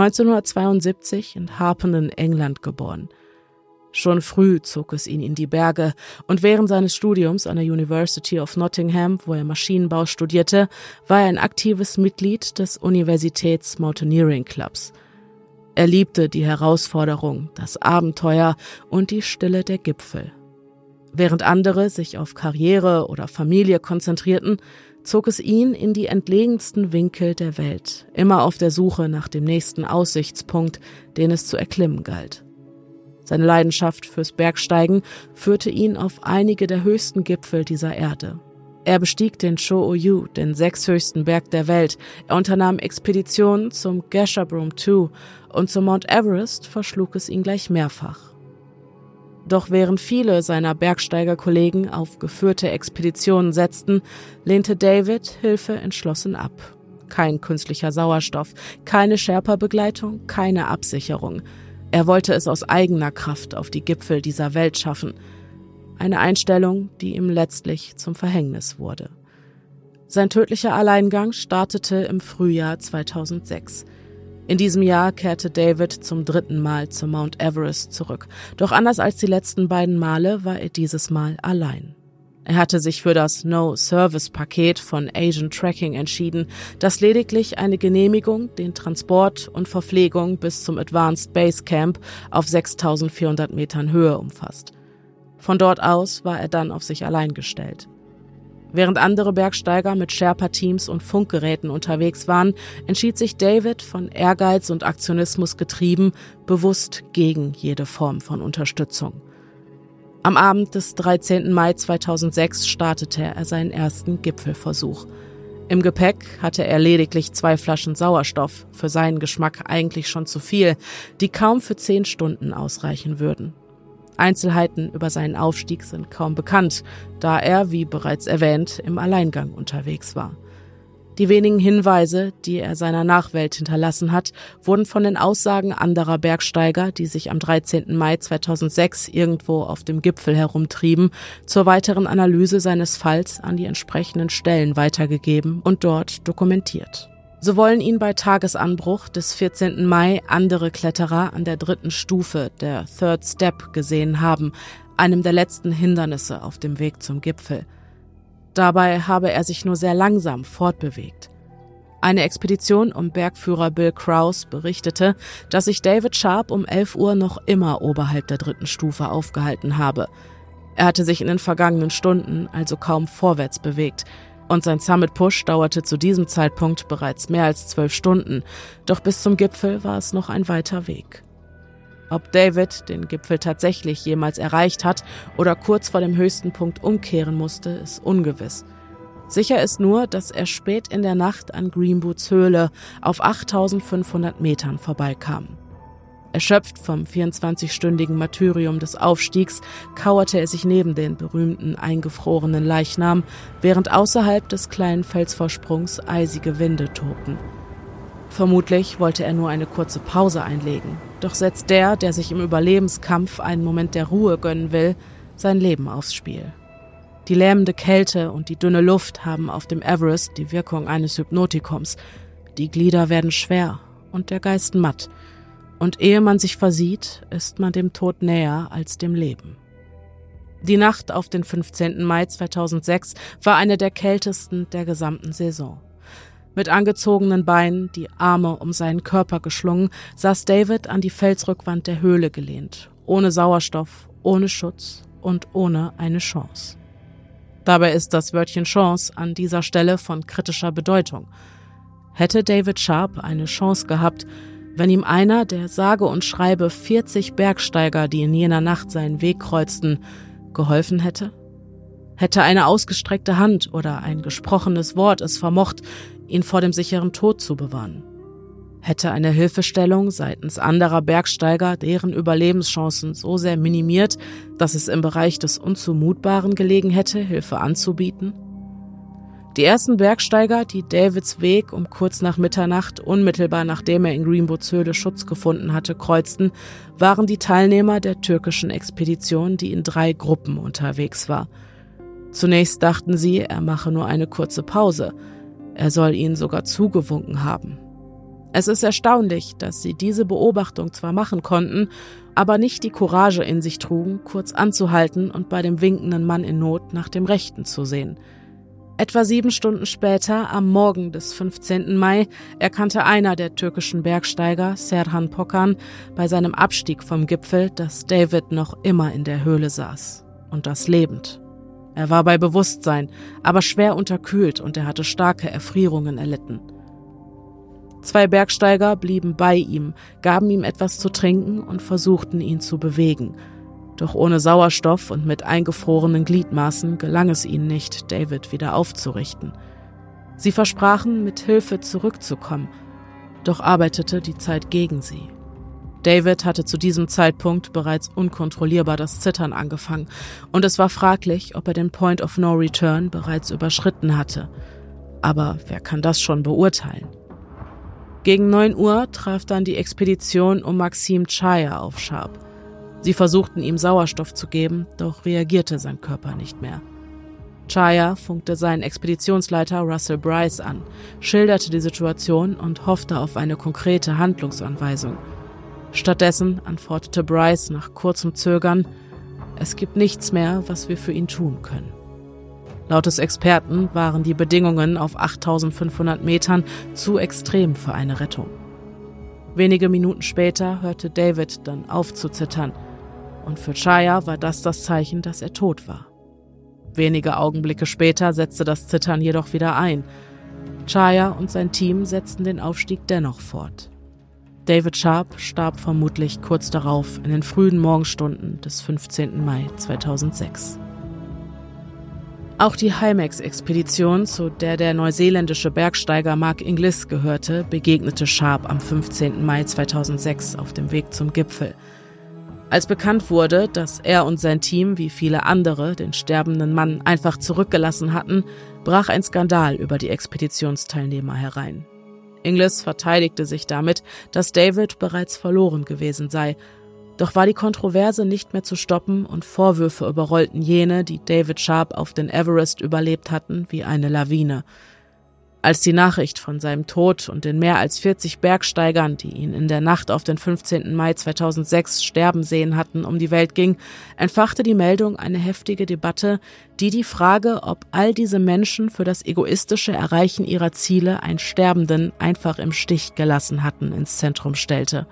1972 in Harpen in England geboren. Schon früh zog es ihn in die Berge und während seines Studiums an der University of Nottingham, wo er Maschinenbau studierte, war er ein aktives Mitglied des Universitäts-Mountaineering Clubs. Er liebte die Herausforderung, das Abenteuer und die Stille der Gipfel. Während andere sich auf Karriere oder Familie konzentrierten, zog es ihn in die entlegensten Winkel der Welt, immer auf der Suche nach dem nächsten Aussichtspunkt, den es zu erklimmen galt. Seine Leidenschaft fürs Bergsteigen führte ihn auf einige der höchsten Gipfel dieser Erde. Er bestieg den Cho-Oyu, den 6. höchsten Berg der Welt. Er unternahm Expeditionen zum Gasherbrum II und zum Mount Everest verschlug es ihn gleich mehrfach. Doch während viele seiner Bergsteigerkollegen auf geführte Expeditionen setzten, lehnte David Hilfe entschlossen ab. Kein künstlicher Sauerstoff, keine Sherpa-Begleitung, keine Absicherung. Er wollte es aus eigener Kraft auf die Gipfel dieser Welt schaffen. Eine Einstellung, die ihm letztlich zum Verhängnis wurde. Sein tödlicher Alleingang startete im Frühjahr 2006. In diesem Jahr kehrte David zum 3. Mal zum Mount Everest zurück. Doch anders als die letzten beiden Male war er dieses Mal allein. Er hatte sich für das No-Service-Paket von Asian Trekking entschieden, das lediglich eine Genehmigung, den Transport und Verpflegung bis zum Advanced Base Camp auf 6.400 Metern Höhe umfasst. Von dort aus war er dann auf sich allein gestellt. Während andere Bergsteiger mit Sherpa-Teams und Funkgeräten unterwegs waren, entschied sich David, von Ehrgeiz und Aktionismus getrieben, bewusst gegen jede Form von Unterstützung. Am Abend des 13. Mai 2006 startete er seinen ersten Gipfelversuch. Im Gepäck hatte er lediglich 2 Flaschen Sauerstoff, für seinen Geschmack eigentlich schon zu viel, die kaum für 10 Stunden ausreichen würden. Einzelheiten über seinen Aufstieg sind kaum bekannt, da er, wie bereits erwähnt, im Alleingang unterwegs war. Die wenigen Hinweise, die er seiner Nachwelt hinterlassen hat, wurden von den Aussagen anderer Bergsteiger, die sich am 13. Mai 2006 irgendwo auf dem Gipfel herumtrieben, zur weiteren Analyse seines Falls an die entsprechenden Stellen weitergegeben und dort dokumentiert. So wollen ihn bei Tagesanbruch des 14. Mai andere Kletterer an der 3. Stufe, der Third Step, gesehen haben, einem der letzten Hindernisse auf dem Weg zum Gipfel. Dabei habe er sich nur sehr langsam fortbewegt. Eine Expedition um Bergführer Bill Krause berichtete, dass sich David Sharp um 11 Uhr noch immer oberhalb der 3. Stufe aufgehalten habe. Er hatte sich in den vergangenen Stunden also kaum vorwärts bewegt und sein Summit-Push dauerte zu diesem Zeitpunkt bereits mehr als 12 Stunden, doch bis zum Gipfel war es noch ein weiter Weg. Ob David den Gipfel tatsächlich jemals erreicht hat oder kurz vor dem höchsten Punkt umkehren musste, ist ungewiss. Sicher ist nur, dass er spät in der Nacht an Green Boots Höhle auf 8.500 Metern vorbeikam. Erschöpft vom 24-stündigen Martyrium des Aufstiegs kauerte er sich neben den berühmten eingefrorenen Leichnam, während außerhalb des kleinen Felsvorsprungs eisige Winde tobten. Vermutlich wollte er nur eine kurze Pause einlegen, doch setzt der sich im Überlebenskampf einen Moment der Ruhe gönnen will, sein Leben aufs Spiel. Die lähmende Kälte und die dünne Luft haben auf dem Everest die Wirkung eines Hypnotikums. Die Glieder werden schwer und der Geist matt. Und ehe man sich versieht, ist man dem Tod näher als dem Leben. Die Nacht auf den 15. Mai 2006 war eine der kältesten der gesamten Saison. Mit angezogenen Beinen, die Arme um seinen Körper geschlungen, saß David an die Felsrückwand der Höhle gelehnt, ohne Sauerstoff, ohne Schutz und ohne eine Chance. Dabei ist das Wörtchen Chance an dieser Stelle von kritischer Bedeutung. Hätte David Sharp eine Chance gehabt, wenn ihm einer der sage und schreibe 40 Bergsteiger, die in jener Nacht seinen Weg kreuzten, geholfen hätte? Hätte eine ausgestreckte Hand oder ein gesprochenes Wort es vermocht, ihn vor dem sicheren Tod zu bewahren? Hätte eine Hilfestellung seitens anderer Bergsteiger deren Überlebenschancen so sehr minimiert, dass es im Bereich des Unzumutbaren gelegen hätte, Hilfe anzubieten? Die ersten Bergsteiger, die Davids Weg um kurz nach Mitternacht, unmittelbar nachdem er in Green Boots Höhle Schutz gefunden hatte, kreuzten, waren die Teilnehmer der türkischen Expedition, die in 3 Gruppen unterwegs war. Zunächst dachten sie, er mache nur eine kurze Pause. Er soll ihnen sogar zugewunken haben. Es ist erstaunlich, dass sie diese Beobachtung zwar machen konnten, aber nicht die Courage in sich trugen, kurz anzuhalten und bei dem winkenden Mann in Not nach dem Rechten zu sehen. Etwa 7 Stunden später, am Morgen des 15. Mai, erkannte einer der türkischen Bergsteiger, Serhan Pokan, bei seinem Abstieg vom Gipfel, dass David noch immer in der Höhle saß. Und das lebend. Er war bei Bewusstsein, aber schwer unterkühlt und er hatte starke Erfrierungen erlitten. 2 Bergsteiger blieben bei ihm, gaben ihm etwas zu trinken und versuchten, ihn zu bewegen. Doch ohne Sauerstoff und mit eingefrorenen Gliedmaßen gelang es ihnen nicht, David wieder aufzurichten. Sie versprachen, mit Hilfe zurückzukommen, doch arbeitete die Zeit gegen sie. David hatte zu diesem Zeitpunkt bereits unkontrollierbar das Zittern angefangen und es war fraglich, ob er den Point of No Return bereits überschritten hatte. Aber wer kann das schon beurteilen? Gegen 9 Uhr traf dann die Expedition um Maxim Chaya auf Sharp. Sie versuchten ihm Sauerstoff zu geben, doch reagierte sein Körper nicht mehr. Chaya funkte seinen Expeditionsleiter Russell Bryce an, schilderte die Situation und hoffte auf eine konkrete Handlungsanweisung. Stattdessen antwortete Bryce nach kurzem Zögern: Es gibt nichts mehr, was wir für ihn tun können. Laut des Experten waren die Bedingungen auf 8500 Metern zu extrem für eine Rettung. Wenige Minuten später hörte David dann auf zu zittern. Und für Chaya war das Zeichen, dass er tot war. Wenige Augenblicke später setzte das Zittern jedoch wieder ein. Chaya und sein Team setzten den Aufstieg dennoch fort. David Sharp starb vermutlich kurz darauf in den frühen Morgenstunden des 15. Mai 2006. Auch die Highmax-Expedition, zu der der neuseeländische Bergsteiger Mark Inglis gehörte, begegnete Sharp am 15. Mai 2006 auf dem Weg zum Gipfel. Als bekannt wurde, dass er und sein Team, wie viele andere, den sterbenden Mann einfach zurückgelassen hatten, brach ein Skandal über die Expeditionsteilnehmer herein. Inglis verteidigte sich damit, dass David bereits verloren gewesen sei. Doch war die Kontroverse nicht mehr zu stoppen und Vorwürfe überrollten jene, die David Sharp auf den Everest überlebt hatten, wie eine Lawine. Als die Nachricht von seinem Tod und den mehr als 40 Bergsteigern, die ihn in der Nacht auf den 15. Mai 2006 sterben sehen hatten, um die Welt ging, entfachte die Meldung eine heftige Debatte, die die Frage, ob all diese Menschen für das egoistische Erreichen ihrer Ziele einen Sterbenden einfach im Stich gelassen hatten, ins Zentrum stellte.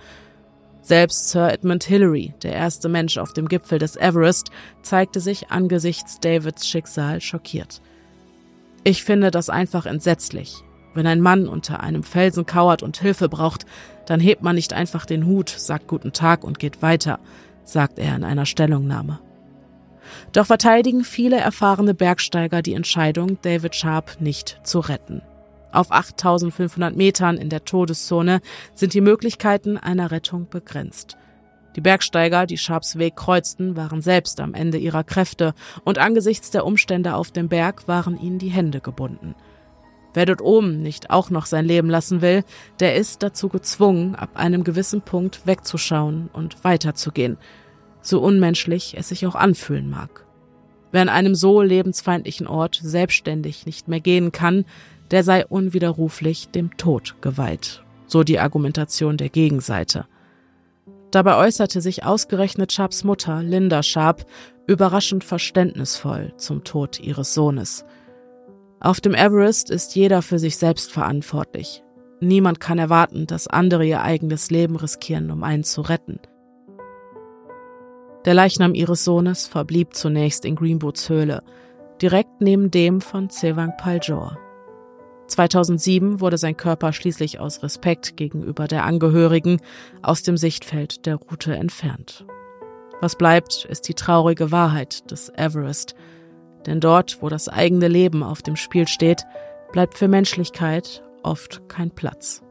Selbst Sir Edmund Hillary, der erste Mensch auf dem Gipfel des Everest, zeigte sich angesichts Davids Schicksal schockiert. Ich finde das einfach entsetzlich. Wenn ein Mann unter einem Felsen kauert und Hilfe braucht, dann hebt man nicht einfach den Hut, sagt Guten Tag und geht weiter, sagt er in einer Stellungnahme. Doch verteidigen viele erfahrene Bergsteiger die Entscheidung, David Sharp nicht zu retten. Auf 8500 Metern in der Todeszone sind die Möglichkeiten einer Rettung begrenzt. Die Bergsteiger, die Sharps Weg kreuzten, waren selbst am Ende ihrer Kräfte und angesichts der Umstände auf dem Berg waren ihnen die Hände gebunden. Wer dort oben nicht auch noch sein Leben lassen will, der ist dazu gezwungen, ab einem gewissen Punkt wegzuschauen und weiterzugehen, so unmenschlich es sich auch anfühlen mag. Wer an einem so lebensfeindlichen Ort selbstständig nicht mehr gehen kann, der sei unwiderruflich dem Tod geweiht, so die Argumentation der Gegenseite. Dabei äußerte sich ausgerechnet Sharps Mutter, Linda Sharp, überraschend verständnisvoll zum Tod ihres Sohnes. Auf dem Everest ist jeder für sich selbst verantwortlich. Niemand kann erwarten, dass andere ihr eigenes Leben riskieren, um einen zu retten. Der Leichnam ihres Sohnes verblieb zunächst in Greenboots Höhle, direkt neben dem von Tsewang Paljor. 2007 wurde sein Körper schließlich aus Respekt gegenüber der Angehörigen aus dem Sichtfeld der Route entfernt. Was bleibt, ist die traurige Wahrheit des Everest. Denn dort, wo das eigene Leben auf dem Spiel steht, bleibt für Menschlichkeit oft kein Platz.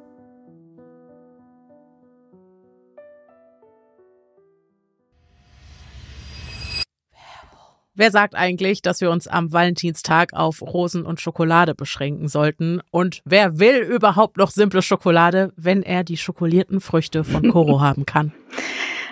Wer sagt eigentlich, dass wir uns am Valentinstag auf Rosen und Schokolade beschränken sollten? Und wer will überhaupt noch simple Schokolade, wenn er die schokolierten Früchte von Koro haben kann?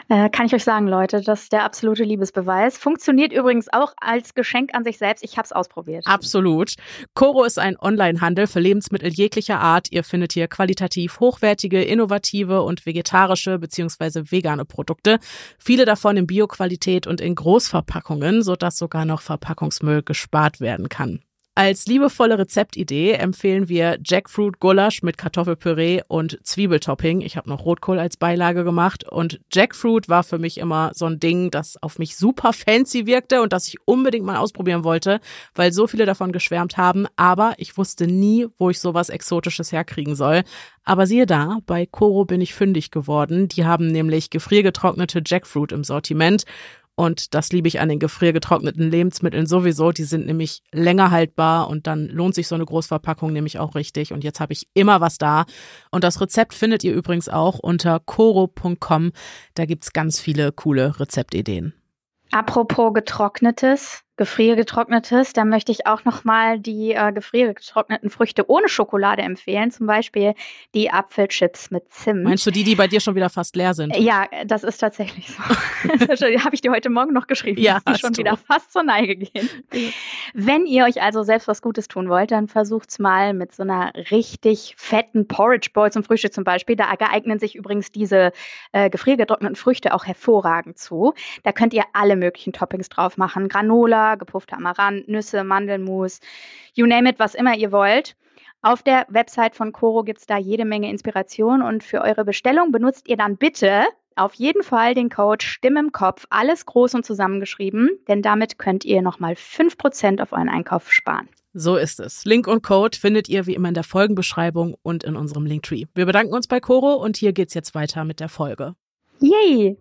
Kann ich euch sagen, Leute, das ist der absolute Liebesbeweis. Funktioniert übrigens auch als Geschenk an sich selbst. Ich habe es ausprobiert. Absolut. Koro ist ein Onlinehandel für Lebensmittel jeglicher Art. Ihr findet hier qualitativ hochwertige, innovative und vegetarische bzw. vegane Produkte. Viele davon in Bioqualität und in Großverpackungen, sodass sogar noch Verpackungsmüll gespart werden kann. Als liebevolle Rezeptidee empfehlen wir Jackfruit-Gulasch mit Kartoffelpüree und Zwiebeltopping. Ich habe noch Rotkohl als Beilage gemacht und Jackfruit war für mich immer so ein Ding, das auf mich super fancy wirkte und das ich unbedingt mal ausprobieren wollte, weil so viele davon geschwärmt haben, aber ich wusste nie, wo ich sowas Exotisches herkriegen soll. Aber siehe da, bei Koro bin ich fündig geworden. Die haben nämlich gefriergetrocknete Jackfruit im Sortiment. Und das liebe ich an den gefriergetrockneten Lebensmitteln sowieso. Die sind nämlich länger haltbar und dann lohnt sich so eine Großverpackung nämlich auch richtig. Und jetzt habe ich immer was da. Und das Rezept findet ihr übrigens auch unter koro.com. Da gibt's ganz viele coole Rezeptideen. Apropos gefriergetrocknetes, da möchte ich auch nochmal die gefriergetrockneten Früchte ohne Schokolade empfehlen. Zum Beispiel die Apfelchips mit Zimt. Meinst du die bei dir schon wieder fast leer sind? Ja, das ist tatsächlich so. Habe ich dir heute Morgen noch geschrieben, ja, dass die schon wieder fast zur Neige gehen. Wenn ihr euch also selbst was Gutes tun wollt, dann versucht's mal mit so einer richtig fetten Porridge Bowl zum Frühstück zum Beispiel. Da geeignen sich übrigens diese gefriergetrockneten Früchte auch hervorragend zu. Da könnt ihr alle möglichen Toppings drauf machen. Granola, gepuffter Amaranth, Nüsse, Mandelmus, you name it, was immer ihr wollt. Auf der Website von Koro gibt es da jede Menge Inspiration und für eure Bestellung benutzt ihr dann bitte auf jeden Fall den Code Stimme im Kopf, alles groß und zusammengeschrieben, denn damit könnt ihr nochmal 5% auf euren Einkauf sparen. So ist es. Link und Code findet ihr wie immer in der Folgenbeschreibung und in unserem Linktree. Wir bedanken uns bei Koro und hier geht's jetzt weiter mit der Folge. Yay!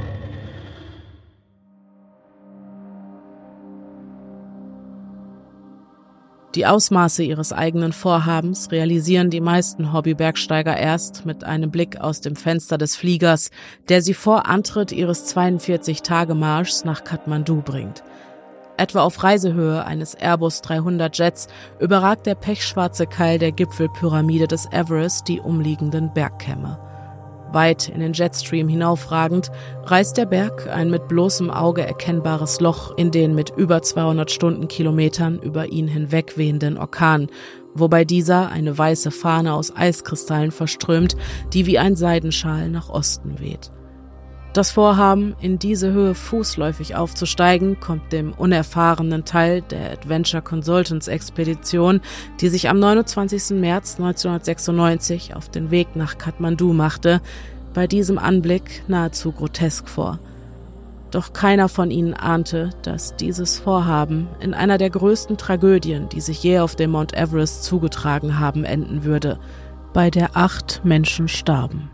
Die Ausmaße ihres eigenen Vorhabens realisieren die meisten Hobbybergsteiger erst mit einem Blick aus dem Fenster des Fliegers, der sie vor Antritt ihres 42-Tage-Marschs nach Kathmandu bringt. Etwa auf Reisehöhe eines Airbus 300 Jets überragt der pechschwarze Keil der Gipfelpyramide des Everest die umliegenden Bergkämme. Weit in den Jetstream hinaufragend reißt der Berg ein mit bloßem Auge erkennbares Loch in den mit über 200 Stundenkilometern über ihn hinwegwehenden Orkan, wobei dieser eine weiße Fahne aus Eiskristallen verströmt, die wie ein Seidenschal nach Osten weht. Das Vorhaben, in diese Höhe fußläufig aufzusteigen, kommt dem unerfahrenen Teil der Adventure Consultants Expedition, die sich am 29. März 1996 auf den Weg nach Kathmandu machte, bei diesem Anblick nahezu grotesk vor. Doch keiner von ihnen ahnte, dass dieses Vorhaben in einer der größten Tragödien, die sich je auf dem Mount Everest zugetragen haben, enden würde, bei der 8 Menschen starben.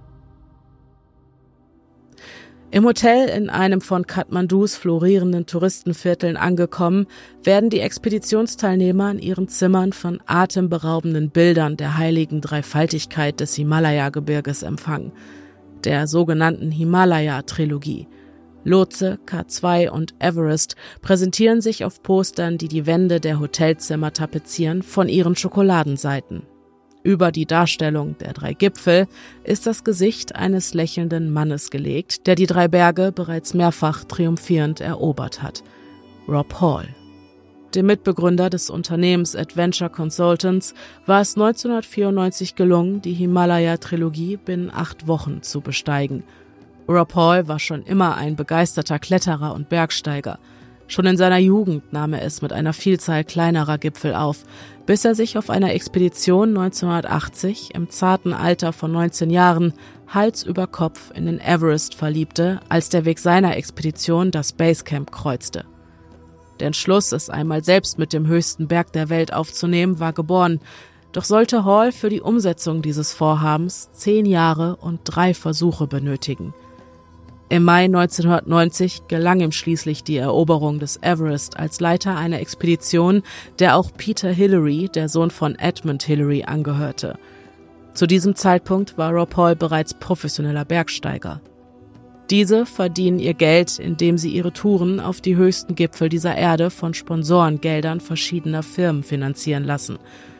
Im Hotel in einem von Kathmandus florierenden Touristenvierteln angekommen, werden die Expeditionsteilnehmer in ihren Zimmern von atemberaubenden Bildern der heiligen Dreifaltigkeit des Himalaya-Gebirges empfangen, der sogenannten Himalaya-Trilogie. Lhotse, K2 und Everest präsentieren sich auf Postern, die die Wände der Hotelzimmer tapezieren, von ihren Schokoladenseiten. Über die Darstellung der 3 Gipfel ist das Gesicht eines lächelnden Mannes gelegt, der die 3 Berge bereits mehrfach triumphierend erobert hat. Rob Hall. Dem Mitbegründer des Unternehmens Adventure Consultants war es 1994 gelungen, die Himalaya-Trilogie binnen 8 Wochen zu besteigen. Rob Hall war schon immer ein begeisterter Kletterer und Bergsteiger. Schon in seiner Jugend nahm er es mit einer Vielzahl kleinerer Gipfel auf, bis er sich auf einer Expedition 1980 im zarten Alter von 19 Jahren Hals über Kopf in den Everest verliebte, als der Weg seiner Expedition das Basecamp kreuzte. Der Entschluss, es einmal selbst mit dem höchsten Berg der Welt aufzunehmen, war geboren, doch sollte Hall für die Umsetzung dieses Vorhabens 10 Jahre und 3 Versuche benötigen. Im Mai 1990 gelang ihm schließlich die Eroberung des Everest als Leiter einer Expedition, der auch Peter Hillary, der Sohn von Edmund Hillary, angehörte. Zu diesem Zeitpunkt war Rob Hall bereits professioneller Bergsteiger. Diese verdienen ihr Geld, indem sie ihre Touren auf die höchsten Gipfel dieser Erde von Sponsorengeldern verschiedener Firmen finanzieren lassen.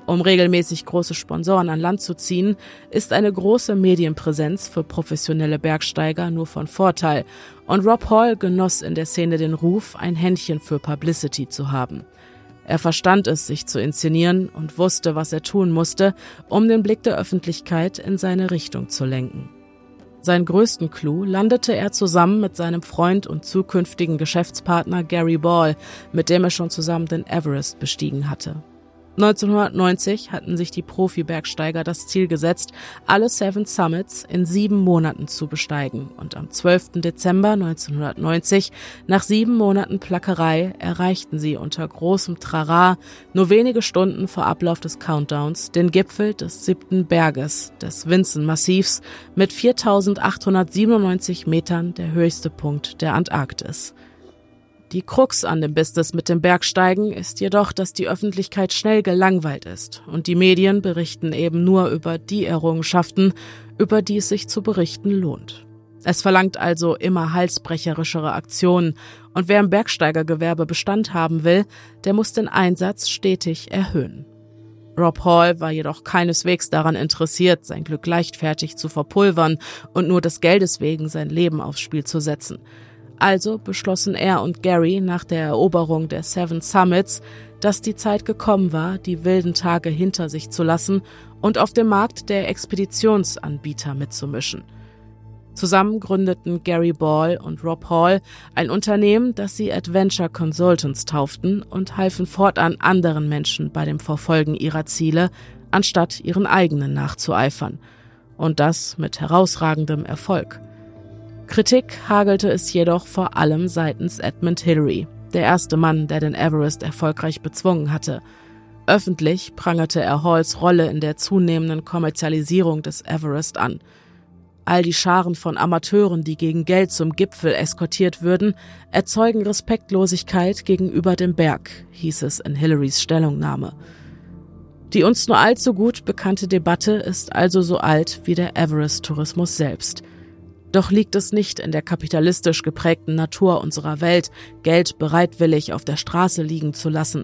Um regelmäßig große Sponsoren an Land zu ziehen, ist eine große Medienpräsenz für professionelle Bergsteiger nur von Vorteil. Und Rob Hall genoss in der Szene den Ruf, ein Händchen für Publicity zu haben. Er verstand es, sich zu inszenieren und wusste, was er tun musste, um den Blick der Öffentlichkeit in seine Richtung zu lenken. Seinen größten Clou landete er zusammen mit seinem Freund und zukünftigen Geschäftspartner Gary Ball, mit dem er schon zusammen den Everest bestiegen hatte. 1990 hatten sich die Profi-Bergsteiger das Ziel gesetzt, alle 7 Summits in 7 Monaten zu besteigen. Und am 12. Dezember 1990, nach 7 Monaten Plackerei, erreichten sie unter großem Trara, nur wenige Stunden vor Ablauf des Countdowns, den Gipfel des 7. Berges, des Vinson-Massivs, mit 4.897 Metern der höchste Punkt der Antarktis. Die Krux an dem Business mit dem Bergsteigen ist jedoch, dass die Öffentlichkeit schnell gelangweilt ist und die Medien berichten eben nur über die Errungenschaften, über die es sich zu berichten lohnt. Es verlangt also immer halsbrecherischere Aktionen und wer im Bergsteigergewerbe Bestand haben will, der muss den Einsatz stetig erhöhen. Rob Hall war jedoch keineswegs daran interessiert, sein Glück leichtfertig zu verpulvern und nur des Geldes wegen sein Leben aufs Spiel zu setzen. Also beschlossen er und Gary nach der Eroberung der 7 Summits, dass die Zeit gekommen war, die wilden Tage hinter sich zu lassen und auf dem Markt der Expeditionsanbieter mitzumischen. Zusammen gründeten Gary Ball und Rob Hall ein Unternehmen, das sie Adventure Consultants tauften und halfen fortan anderen Menschen bei dem Verfolgen ihrer Ziele, anstatt ihren eigenen nachzueifern. Und das mit herausragendem Erfolg. Kritik hagelte es jedoch vor allem seitens Edmund Hillary, der erste Mann, der den Everest erfolgreich bezwungen hatte. Öffentlich prangerte er Halls Rolle in der zunehmenden Kommerzialisierung des Everest an. All die Scharen von Amateuren, die gegen Geld zum Gipfel eskortiert würden, erzeugen Respektlosigkeit gegenüber dem Berg, hieß es in Hillarys Stellungnahme. Die uns nur allzu gut bekannte Debatte ist also so alt wie der Everest-Tourismus selbst. Doch liegt es nicht in der kapitalistisch geprägten Natur unserer Welt, Geld bereitwillig auf der Straße liegen zu lassen.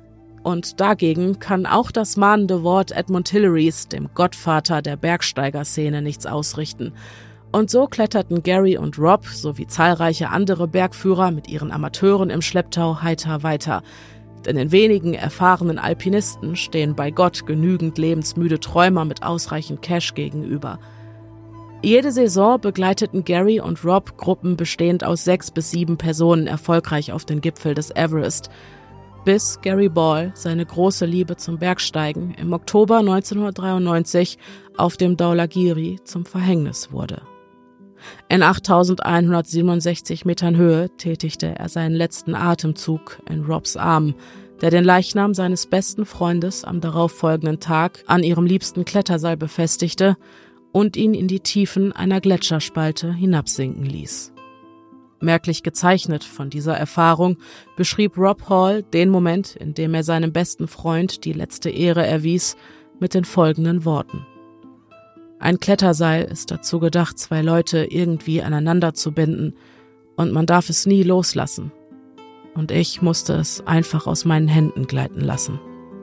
Und dagegen kann auch das mahnende Wort Edmund Hillarys, dem Gottvater der Bergsteigerszene, nichts ausrichten. Und so kletterten Gary und Rob sowie zahlreiche andere Bergführer mit ihren Amateuren im Schlepptau heiter weiter. Denn den wenigen erfahrenen Alpinisten stehen bei Gott genügend lebensmüde Träumer mit ausreichend Cash gegenüber. Jede Saison begleiteten Gary und Rob Gruppen bestehend aus 6 bis 7 Personen erfolgreich auf den Gipfel des Everest, bis Gary Ball seine große Liebe zum Bergsteigen im Oktober 1993 auf dem Dhaulagiri zum Verhängnis wurde. In 8.167 Metern Höhe tätigte er seinen letzten Atemzug in Robs Armen, der den Leichnam seines besten Freundes am darauffolgenden Tag an ihrem liebsten Kletterseil befestigte und ihn in die Tiefen einer Gletscherspalte hinabsinken ließ. Merklich gezeichnet von dieser Erfahrung beschrieb Rob Hall den Moment, in dem er seinem besten Freund die letzte Ehre erwies, mit den folgenden Worten: Ein Kletterseil ist dazu gedacht, 2 Leute irgendwie aneinander zu binden, und man darf es nie loslassen. Und ich musste es einfach aus meinen Händen gleiten lassen.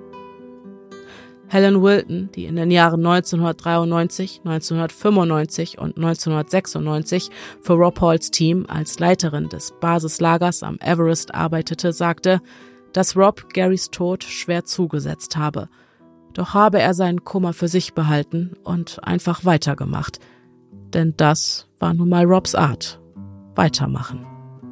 Helen Wilton, die in den Jahren 1993, 1995 und 1996 für Rob Halls Team als Leiterin des Basislagers am Everest arbeitete, sagte, dass Rob Garys Tod schwer zugesetzt habe. Doch habe er seinen Kummer für sich behalten und einfach weitergemacht. Denn das war nun mal Robs Art. Weitermachen.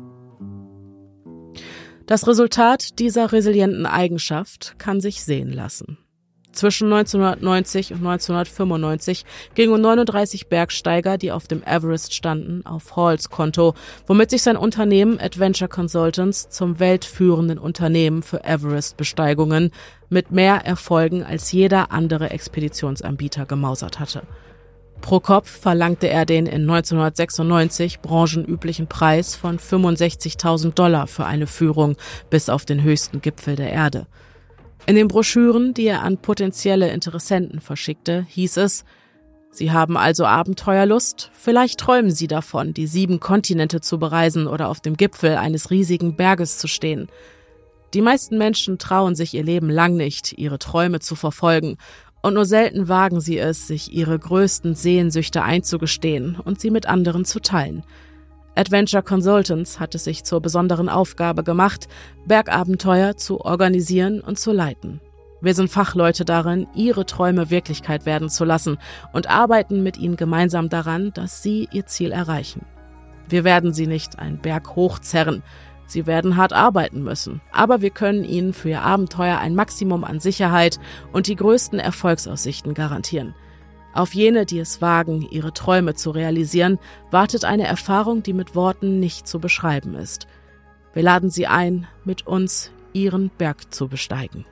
Das Resultat dieser resilienten Eigenschaft kann sich sehen lassen. Zwischen 1990 und 1995 gingen 39 Bergsteiger, die auf dem Everest standen, auf Halls Konto, womit sich sein Unternehmen Adventure Consultants zum weltführenden Unternehmen für Everest-Besteigungen mit mehr Erfolgen als jeder andere Expeditionsanbieter gemausert hatte. Pro Kopf verlangte er den in 1996 branchenüblichen Preis von $65.000 für eine Führung bis auf den höchsten Gipfel der Erde. In den Broschüren, die er an potenzielle Interessenten verschickte, hieß es: Sie haben also Abenteuerlust? Vielleicht träumen Sie davon, die 7 Kontinente zu bereisen oder auf dem Gipfel eines riesigen Berges zu stehen. Die meisten Menschen trauen sich ihr Leben lang nicht, ihre Träume zu verfolgen, und nur selten wagen sie es, sich ihre größten Sehnsüchte einzugestehen und sie mit anderen zu teilen. Adventure Consultants hat es sich zur besonderen Aufgabe gemacht, Bergabenteuer zu organisieren und zu leiten. Wir sind Fachleute darin, ihre Träume Wirklichkeit werden zu lassen und arbeiten mit ihnen gemeinsam daran, dass sie ihr Ziel erreichen. Wir werden sie nicht einen Berg hochzerren. Sie werden hart arbeiten müssen, aber wir können ihnen für ihr Abenteuer ein Maximum an Sicherheit und die größten Erfolgsaussichten garantieren. Auf jene, die es wagen, ihre Träume zu realisieren, wartet eine Erfahrung, die mit Worten nicht zu beschreiben ist. Wir laden sie ein, mit uns ihren Berg zu besteigen.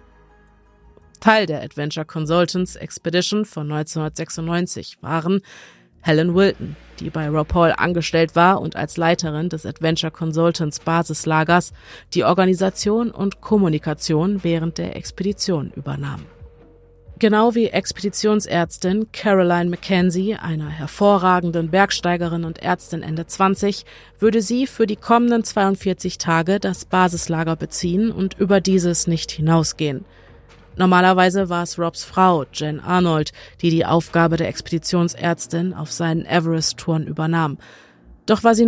Teil der Adventure Consultants Expedition von 1996 waren Helen Wilton, die bei Rob Hall angestellt war und als Leiterin des Adventure Consultants Basislagers die Organisation und Kommunikation während der Expedition übernahm. Genau wie Expeditionsärztin Caroline Mackenzie, einer hervorragenden Bergsteigerin und Ärztin Ende 20, würde sie für die kommenden 42 Tage das Basislager beziehen und über dieses nicht hinausgehen. Normalerweise war es Robs Frau, Jen Arnold, die Aufgabe der Expeditionsärztin auf seinen Everest-Touren übernahm. Doch war sie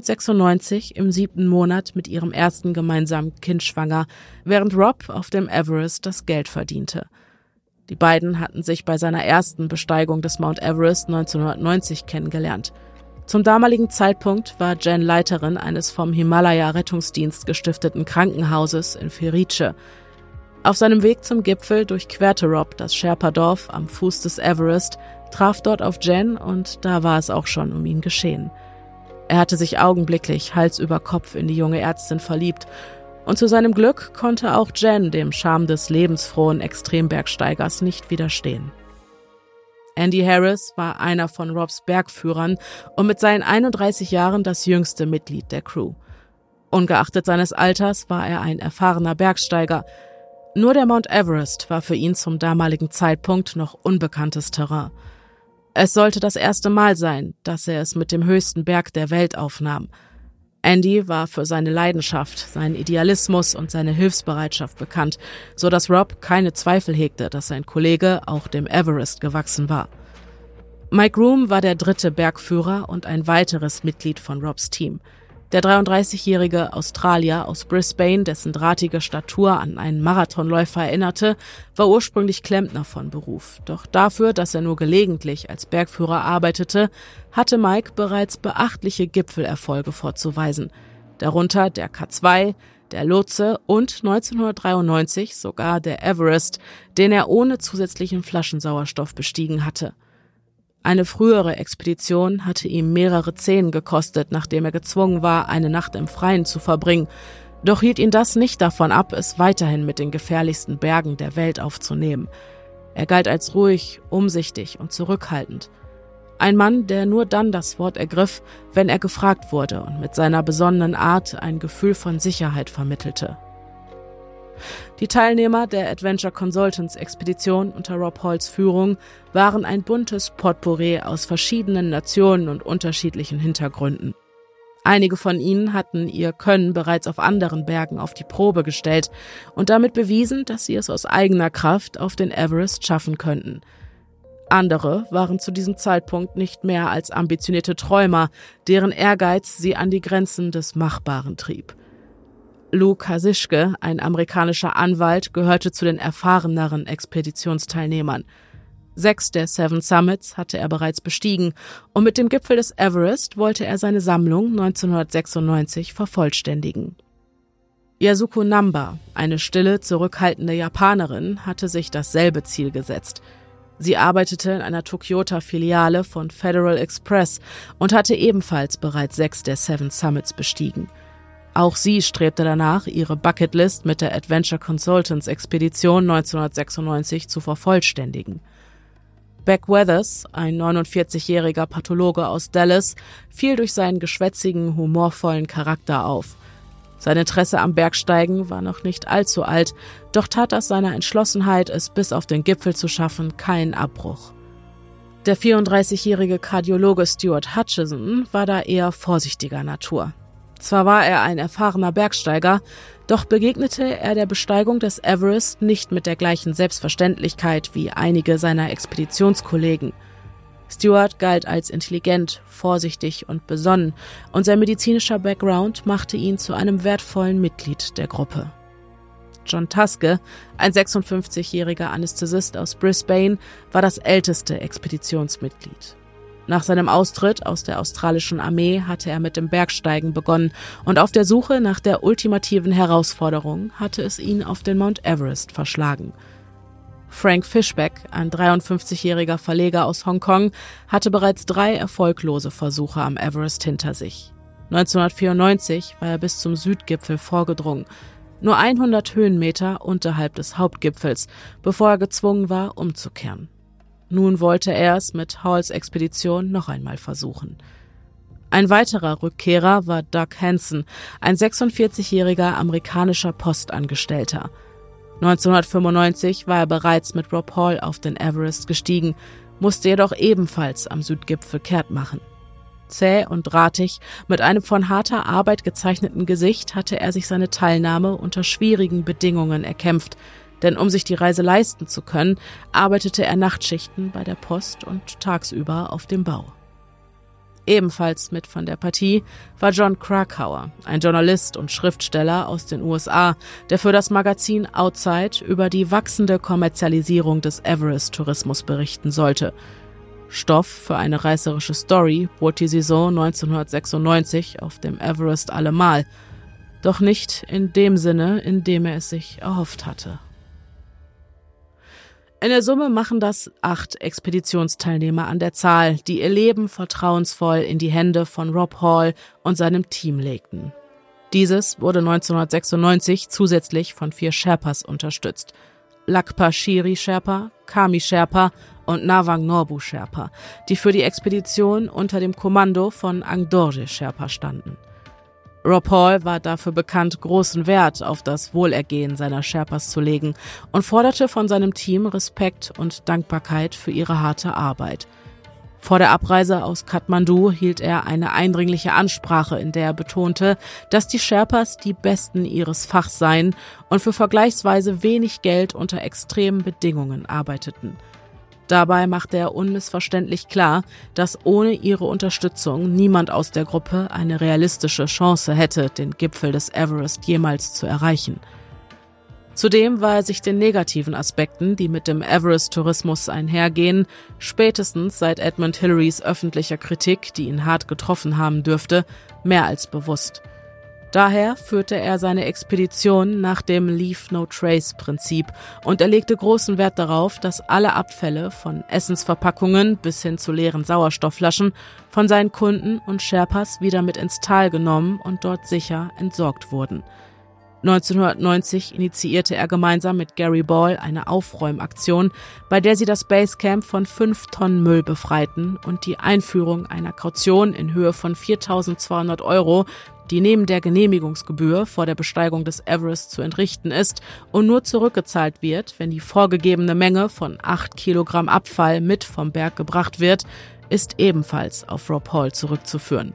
1996 im 7. Monat mit ihrem ersten gemeinsamen Kind schwanger, während Rob auf dem Everest das Geld verdiente. Die beiden hatten sich bei seiner ersten Besteigung des Mount Everest 1990 kennengelernt. Zum damaligen Zeitpunkt war Jen Leiterin eines vom Himalaya-Rettungsdienst gestifteten Krankenhauses in Ferice. Auf seinem Weg zum Gipfel durchquerte Rob das Sherpa-Dorf am Fuß des Everest, traf dort auf Jen und da war es auch schon um ihn geschehen. Er hatte sich augenblicklich Hals über Kopf in die junge Ärztin verliebt und zu seinem Glück konnte auch Jen dem Charme des lebensfrohen Extrembergsteigers nicht widerstehen. Andy Harris war einer von Robs Bergführern und mit seinen 31 Jahren das jüngste Mitglied der Crew. Ungeachtet seines Alters war er ein erfahrener Bergsteiger. Nur der Mount Everest war für ihn zum damaligen Zeitpunkt noch unbekanntes Terrain. Es sollte das erste Mal sein, dass er es mit dem höchsten Berg der Welt aufnahm. Andy war für seine Leidenschaft, seinen Idealismus und seine Hilfsbereitschaft bekannt, so dass Rob keine Zweifel hegte, dass sein Kollege auch dem Everest gewachsen war. Mike Room war der 3. Bergführer und ein weiteres Mitglied von Robs Team. Der 33-jährige Australier aus Brisbane, dessen drahtige Statur an einen Marathonläufer erinnerte, war ursprünglich Klempner von Beruf. Doch dafür, dass er nur gelegentlich als Bergführer arbeitete, hatte Mike bereits beachtliche Gipfelerfolge vorzuweisen. Darunter der K2, der Lhotse und 1993 sogar der Everest, den er ohne zusätzlichen Flaschensauerstoff bestiegen hatte. Eine frühere Expedition hatte ihm mehrere Zehen gekostet, nachdem er gezwungen war, eine Nacht im Freien zu verbringen. Doch hielt ihn das nicht davon ab, es weiterhin mit den gefährlichsten Bergen der Welt aufzunehmen. Er galt als ruhig, umsichtig und zurückhaltend. Ein Mann, der nur dann das Wort ergriff, wenn er gefragt wurde und mit seiner besonnenen Art ein Gefühl von Sicherheit vermittelte. Die Teilnehmer der Adventure Consultants Expedition unter Rob Halls Führung waren ein buntes Potpourri aus verschiedenen Nationen und unterschiedlichen Hintergründen. Einige von ihnen hatten ihr Können bereits auf anderen Bergen auf die Probe gestellt und damit bewiesen, dass sie es aus eigener Kraft auf den Everest schaffen könnten. Andere waren zu diesem Zeitpunkt nicht mehr als ambitionierte Träumer, deren Ehrgeiz sie an die Grenzen des Machbaren trieb. Lou Kasischke, ein amerikanischer Anwalt, gehörte zu den erfahreneren Expeditionsteilnehmern. 6 der 7 Summits hatte er bereits bestiegen und mit dem Gipfel des Everest wollte er seine Sammlung 1996 vervollständigen. Yasuko Namba, eine stille, zurückhaltende Japanerin, hatte sich dasselbe Ziel gesetzt. Sie arbeitete in einer Tokyota-Filiale von Federal Express und hatte ebenfalls bereits 6 der 7 Summits bestiegen. Auch sie strebte danach, ihre Bucketlist mit der Adventure Consultants Expedition 1996 zu vervollständigen. Beck Weathers, ein 49-jähriger Pathologe aus Dallas, fiel durch seinen geschwätzigen, humorvollen Charakter auf. Sein Interesse am Bergsteigen war noch nicht allzu alt, doch tat das seiner Entschlossenheit, es bis auf den Gipfel zu schaffen, keinen Abbruch. Der 34-jährige Kardiologe Stuart Hutchison war da eher vorsichtiger Natur. Zwar war er ein erfahrener Bergsteiger, doch begegnete er der Besteigung des Everest nicht mit der gleichen Selbstverständlichkeit wie einige seiner Expeditionskollegen. Stewart galt als intelligent, vorsichtig und besonnen, und sein medizinischer Background machte ihn zu einem wertvollen Mitglied der Gruppe. John Taske, ein 56-jähriger Anästhesist aus Brisbane, war das älteste Expeditionsmitglied. Nach seinem Austritt aus der australischen Armee hatte er mit dem Bergsteigen begonnen und auf der Suche nach der ultimativen Herausforderung hatte es ihn auf den Mount Everest verschlagen. Frank Fishback, ein 53-jähriger Verleger aus Hongkong, hatte bereits 3 erfolglose Versuche am Everest hinter sich. 1994 war er bis zum Südgipfel vorgedrungen, nur 100 Höhenmeter unterhalb des Hauptgipfels, bevor er gezwungen war, umzukehren. Nun wollte er es mit Halls Expedition noch einmal versuchen. Ein weiterer Rückkehrer war Doug Hansen, ein 46-jähriger amerikanischer Postangestellter. 1995 war er bereits mit Rob Hall auf den Everest gestiegen, musste jedoch ebenfalls am Südgipfel kehrt machen. Zäh und drahtig, mit einem von harter Arbeit gezeichneten Gesicht hatte er sich seine Teilnahme unter schwierigen Bedingungen erkämpft, denn um sich die Reise leisten zu können, arbeitete er Nachtschichten bei der Post und tagsüber auf dem Bau. Ebenfalls mit von der Partie war John Krakauer, ein Journalist und Schriftsteller aus den USA, der für das Magazin Outside über die wachsende Kommerzialisierung des Everest-Tourismus berichten sollte. Stoff für eine reißerische Story bot die Saison 1996 auf dem Everest allemal, doch nicht in dem Sinne, in dem er es sich erhofft hatte. In der Summe machen das 8 Expeditionsteilnehmer an der Zahl, die ihr Leben vertrauensvoll in die Hände von Rob Hall und seinem Team legten. Dieses wurde 1996 zusätzlich von 4 Sherpas unterstützt: Lakpa Shiri Sherpa, Kami Sherpa und Nawang Norbu Sherpa, die für die Expedition unter dem Kommando von Angdorje Sherpa standen. Rob Hall war dafür bekannt, großen Wert auf das Wohlergehen seiner Sherpas zu legen und forderte von seinem Team Respekt und Dankbarkeit für ihre harte Arbeit. Vor der Abreise aus Kathmandu hielt er eine eindringliche Ansprache, in der er betonte, dass die Sherpas die Besten ihres Fachs seien und für vergleichsweise wenig Geld unter extremen Bedingungen arbeiteten. Dabei machte er unmissverständlich klar, dass ohne ihre Unterstützung niemand aus der Gruppe eine realistische Chance hätte, den Gipfel des Everest jemals zu erreichen. Zudem war er sich den negativen Aspekten, die mit dem Everest-Tourismus einhergehen, spätestens seit Edmund Hillarys öffentlicher Kritik, die ihn hart getroffen haben dürfte, mehr als bewusst. Daher führte er seine Expedition nach dem Leave-No-Trace-Prinzip und er legte großen Wert darauf, dass alle Abfälle von Essensverpackungen bis hin zu leeren Sauerstoffflaschen von seinen Kunden und Sherpas wieder mit ins Tal genommen und dort sicher entsorgt wurden. 1990 initiierte er gemeinsam mit Gary Ball eine Aufräumaktion, bei der sie das Basecamp von 5 Tonnen Müll befreiten und die Einführung einer Kaution in Höhe von 4.200 €, die neben der Genehmigungsgebühr vor der Besteigung des Everest zu entrichten ist und nur zurückgezahlt wird, wenn die vorgegebene Menge von 8 Kilogramm Abfall mit vom Berg gebracht wird, ist ebenfalls auf Rob Hall zurückzuführen.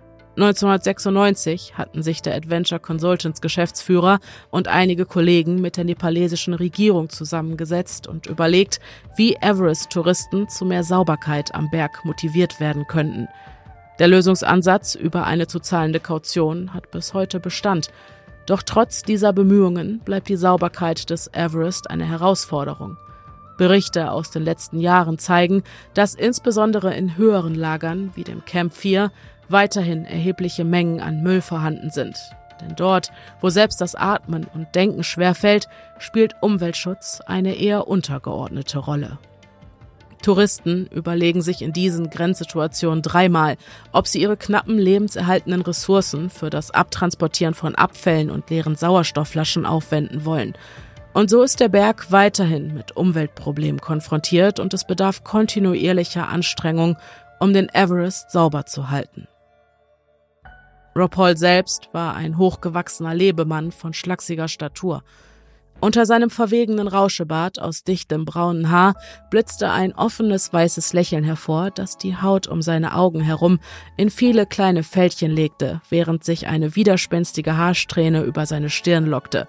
1996 hatten sich der Adventure Consultants Geschäftsführer und einige Kollegen mit der nepalesischen Regierung zusammengesetzt und überlegt, wie Everest-Touristen zu mehr Sauberkeit am Berg motiviert werden könnten. Der Lösungsansatz über eine zu zahlende Kaution hat bis heute Bestand. Doch trotz dieser Bemühungen bleibt die Sauberkeit des Everest eine Herausforderung. Berichte aus den letzten Jahren zeigen, dass insbesondere in höheren Lagern wie dem Camp 4 weiterhin erhebliche Mengen an Müll vorhanden sind. Denn dort, wo selbst das Atmen und Denken schwerfällt, spielt Umweltschutz eine eher untergeordnete Rolle. Touristen überlegen sich in diesen Grenzsituationen 3-mal, ob sie ihre knappen lebenserhaltenden Ressourcen für das Abtransportieren von Abfällen und leeren Sauerstoffflaschen aufwenden wollen. Und so ist der Berg weiterhin mit Umweltproblemen konfrontiert und es bedarf kontinuierlicher Anstrengung, um den Everest sauber zu halten. Rob Hall selbst war ein hochgewachsener Lebemann von schlachsiger Statur. Unter seinem verwegenen Rauschebart aus dichtem braunen Haar blitzte ein offenes weißes Lächeln hervor, das die Haut um seine Augen herum in viele kleine Fältchen legte, während sich eine widerspenstige Haarsträhne über seine Stirn lockte.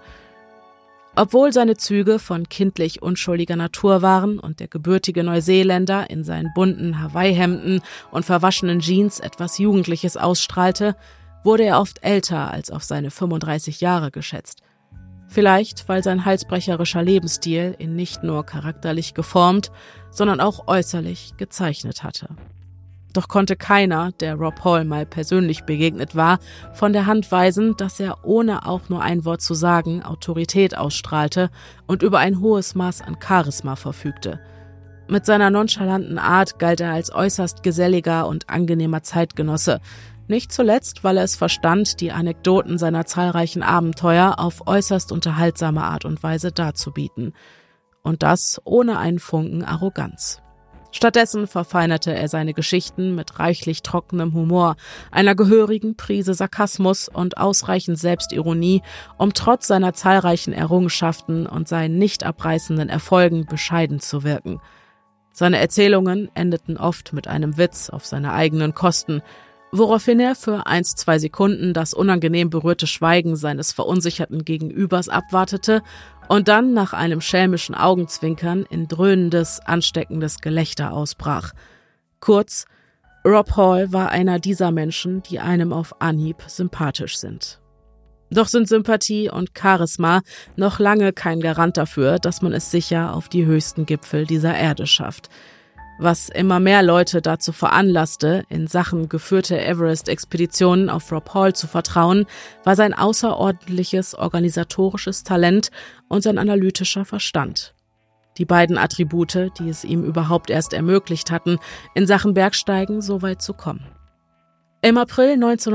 Obwohl seine Züge von kindlich unschuldiger Natur waren und der gebürtige Neuseeländer in seinen bunten Hawaii-Hemden und verwaschenen Jeans etwas Jugendliches ausstrahlte, wurde er oft älter als auf seine 35 Jahre geschätzt. Vielleicht, weil sein halsbrecherischer Lebensstil ihn nicht nur charakterlich geformt, sondern auch äußerlich gezeichnet hatte. Doch konnte keiner, der Rob Hall mal persönlich begegnet war, von der Hand weisen, dass er ohne auch nur ein Wort zu sagen Autorität ausstrahlte und über ein hohes Maß an Charisma verfügte. Mit seiner nonchalanten Art galt er als äußerst geselliger und angenehmer Zeitgenosse, nicht zuletzt, weil er es verstand, die Anekdoten seiner zahlreichen Abenteuer auf äußerst unterhaltsame Art und Weise darzubieten. Und das ohne einen Funken Arroganz. Stattdessen verfeinerte er seine Geschichten mit reichlich trockenem Humor, einer gehörigen Prise Sarkasmus und ausreichend Selbstironie, um trotz seiner zahlreichen Errungenschaften und seinen nicht abreißenden Erfolgen bescheiden zu wirken. Seine Erzählungen endeten oft mit einem Witz auf seine eigenen Kosten, woraufhin er für 1-2 Sekunden das unangenehm berührte Schweigen seines verunsicherten Gegenübers abwartete und dann nach einem schelmischen Augenzwinkern in dröhnendes, ansteckendes Gelächter ausbrach. Kurz, Rob Hall war einer dieser Menschen, die einem auf Anhieb sympathisch sind. Doch sind Sympathie und Charisma noch lange kein Garant dafür, dass man es sicher auf die höchsten Gipfel dieser Erde schafft. Was immer mehr Leute dazu veranlasste, in Sachen geführte Everest-Expeditionen auf Rob Hall zu vertrauen, war sein außerordentliches organisatorisches Talent und sein analytischer Verstand. Die beiden Attribute, die es ihm überhaupt erst ermöglicht hatten, in Sachen Bergsteigen so weit zu kommen. Im April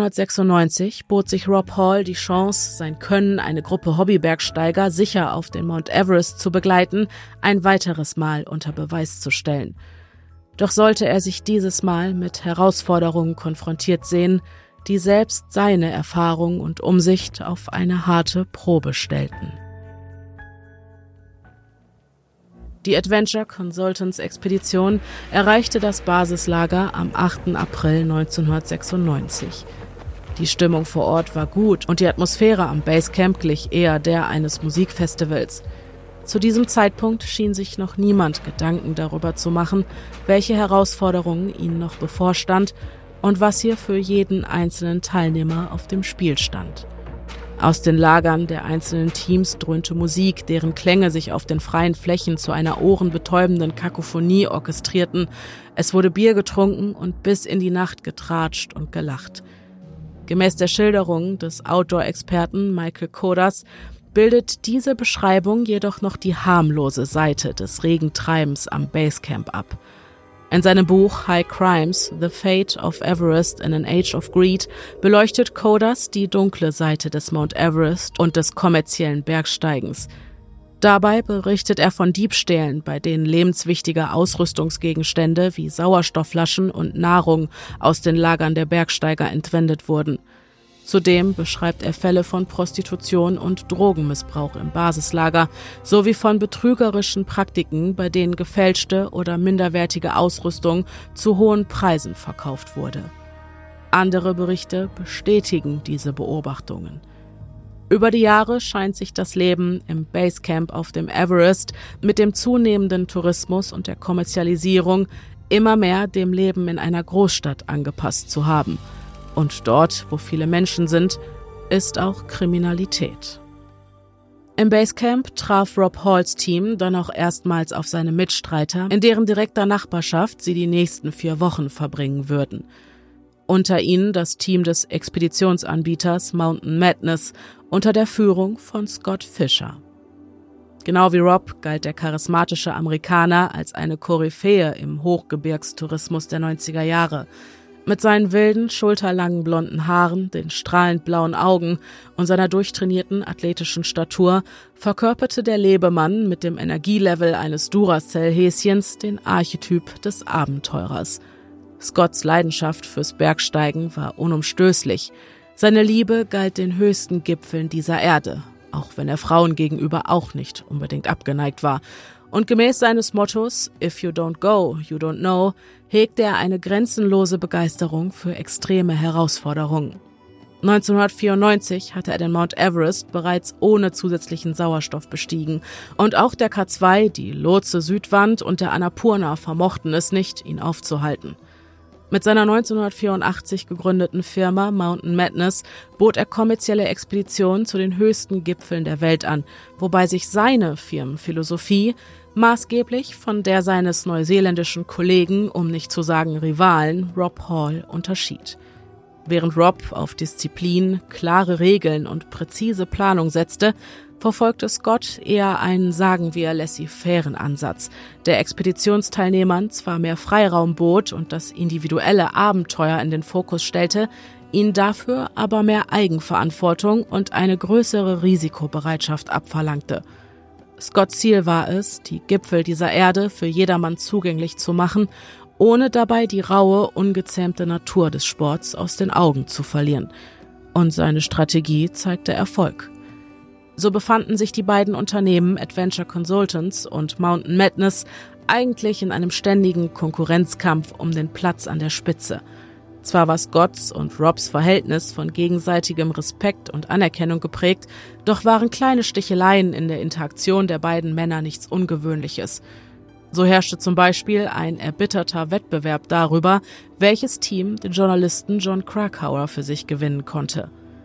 1996 bot sich Rob Hall die Chance, sein Können, eine Gruppe Hobbybergsteiger sicher auf den Mount Everest zu begleiten, ein weiteres Mal unter Beweis zu stellen. Doch sollte er sich dieses Mal mit Herausforderungen konfrontiert sehen, die selbst seine Erfahrung und Umsicht auf eine harte Probe stellten. Die Adventure Consultants Expedition erreichte das Basislager am 8. April 1996. Die Stimmung vor Ort war gut und die Atmosphäre am Basecamp glich eher der eines Musikfestivals. Zu diesem Zeitpunkt schien sich noch niemand Gedanken darüber zu machen, welche Herausforderungen ihnen noch bevorstand und was hier für jeden einzelnen Teilnehmer auf dem Spiel stand. Aus den Lagern der einzelnen Teams dröhnte Musik, deren Klänge sich auf den freien Flächen zu einer ohrenbetäubenden Kakophonie orchestrierten. Es wurde Bier getrunken und bis in die Nacht getratscht und gelacht. Gemäß der Schilderung des Outdoor-Experten Michael Kodas bildet diese Beschreibung jedoch noch die harmlose Seite des regen Treibens am Basecamp ab. In seinem Buch High Crimes, The Fate of Everest in an Age of Greed beleuchtet Kodas die dunkle Seite des Mount Everest und des kommerziellen Bergsteigens. Dabei berichtet er von Diebstählen, bei denen lebenswichtige Ausrüstungsgegenstände wie Sauerstoffflaschen und Nahrung aus den Lagern der Bergsteiger entwendet wurden. Zudem beschreibt er Fälle von Prostitution und Drogenmissbrauch im Basislager sowie von betrügerischen Praktiken, bei denen gefälschte oder minderwertige Ausrüstung zu hohen Preisen verkauft wurde. Andere Berichte bestätigen diese Beobachtungen. Über die Jahre scheint sich das Leben im Basecamp auf dem Everest mit dem zunehmenden Tourismus und der Kommerzialisierung immer mehr dem Leben in einer Großstadt angepasst zu haben. Und dort, wo viele Menschen sind, ist auch Kriminalität. Im Basecamp traf Rob Halls Team dann auch erstmals auf seine Mitstreiter, in deren direkter Nachbarschaft sie die nächsten 4 Wochen verbringen würden. Unter ihnen das Team des Expeditionsanbieters Mountain Madness unter der Führung von Scott Fischer. Genau wie Rob galt der charismatische Amerikaner als eine Koryphäe im Hochgebirgstourismus der 90er Jahre. Mit seinen wilden, schulterlangen blonden Haaren, den strahlend blauen Augen und seiner durchtrainierten athletischen Statur verkörperte der Lebemann mit dem Energielevel eines Duracell-Häschens den Archetyp des Abenteurers. Scotts Leidenschaft fürs Bergsteigen war unumstößlich. Seine Liebe galt den höchsten Gipfeln dieser Erde. auch wenn er Frauen gegenüber auch nicht unbedingt abgeneigt war. Und gemäß seines Mottos "If you don't go, you don't know" hegte er eine grenzenlose Begeisterung für extreme Herausforderungen. 1994 hatte er den Mount Everest bereits ohne zusätzlichen Sauerstoff bestiegen. Und auch der K2, die Lhotse-Südwand und der Annapurna vermochten es nicht, ihn aufzuhalten. Mit seiner 1984 gegründeten Firma Mountain Madness bot er kommerzielle Expeditionen zu den höchsten Gipfeln der Welt an, wobei sich seine Firmenphilosophie maßgeblich von der seines neuseeländischen Kollegen, um nicht zu sagen Rivalen, Rob Hall, unterschied. Während Rob auf Disziplin, klare Regeln und präzise Planung setzte, verfolgte Scott eher einen, sagen wir, laissez-fairen Ansatz, der Expeditionsteilnehmern zwar mehr Freiraum bot und das individuelle Abenteuer in den Fokus stellte, ihnen dafür aber mehr Eigenverantwortung und eine größere Risikobereitschaft abverlangte. Scotts Ziel war es, die Gipfel dieser Erde für jedermann zugänglich zu machen, ohne dabei die raue, ungezähmte Natur des Sports aus den Augen zu verlieren. Und seine Strategie zeigte Erfolg. So befanden sich die beiden Unternehmen Adventure Consultants und Mountain Madness eigentlich in einem ständigen Konkurrenzkampf um den Platz an der Spitze. Zwar war Scotts und Robs Verhältnis von gegenseitigem Respekt und Anerkennung geprägt, doch waren kleine Sticheleien in der Interaktion der beiden Männer nichts Ungewöhnliches. So herrschte zum Beispiel ein erbitterter Wettbewerb darüber, welches Team den Journalisten Jon Krakauer für sich gewinnen konnte.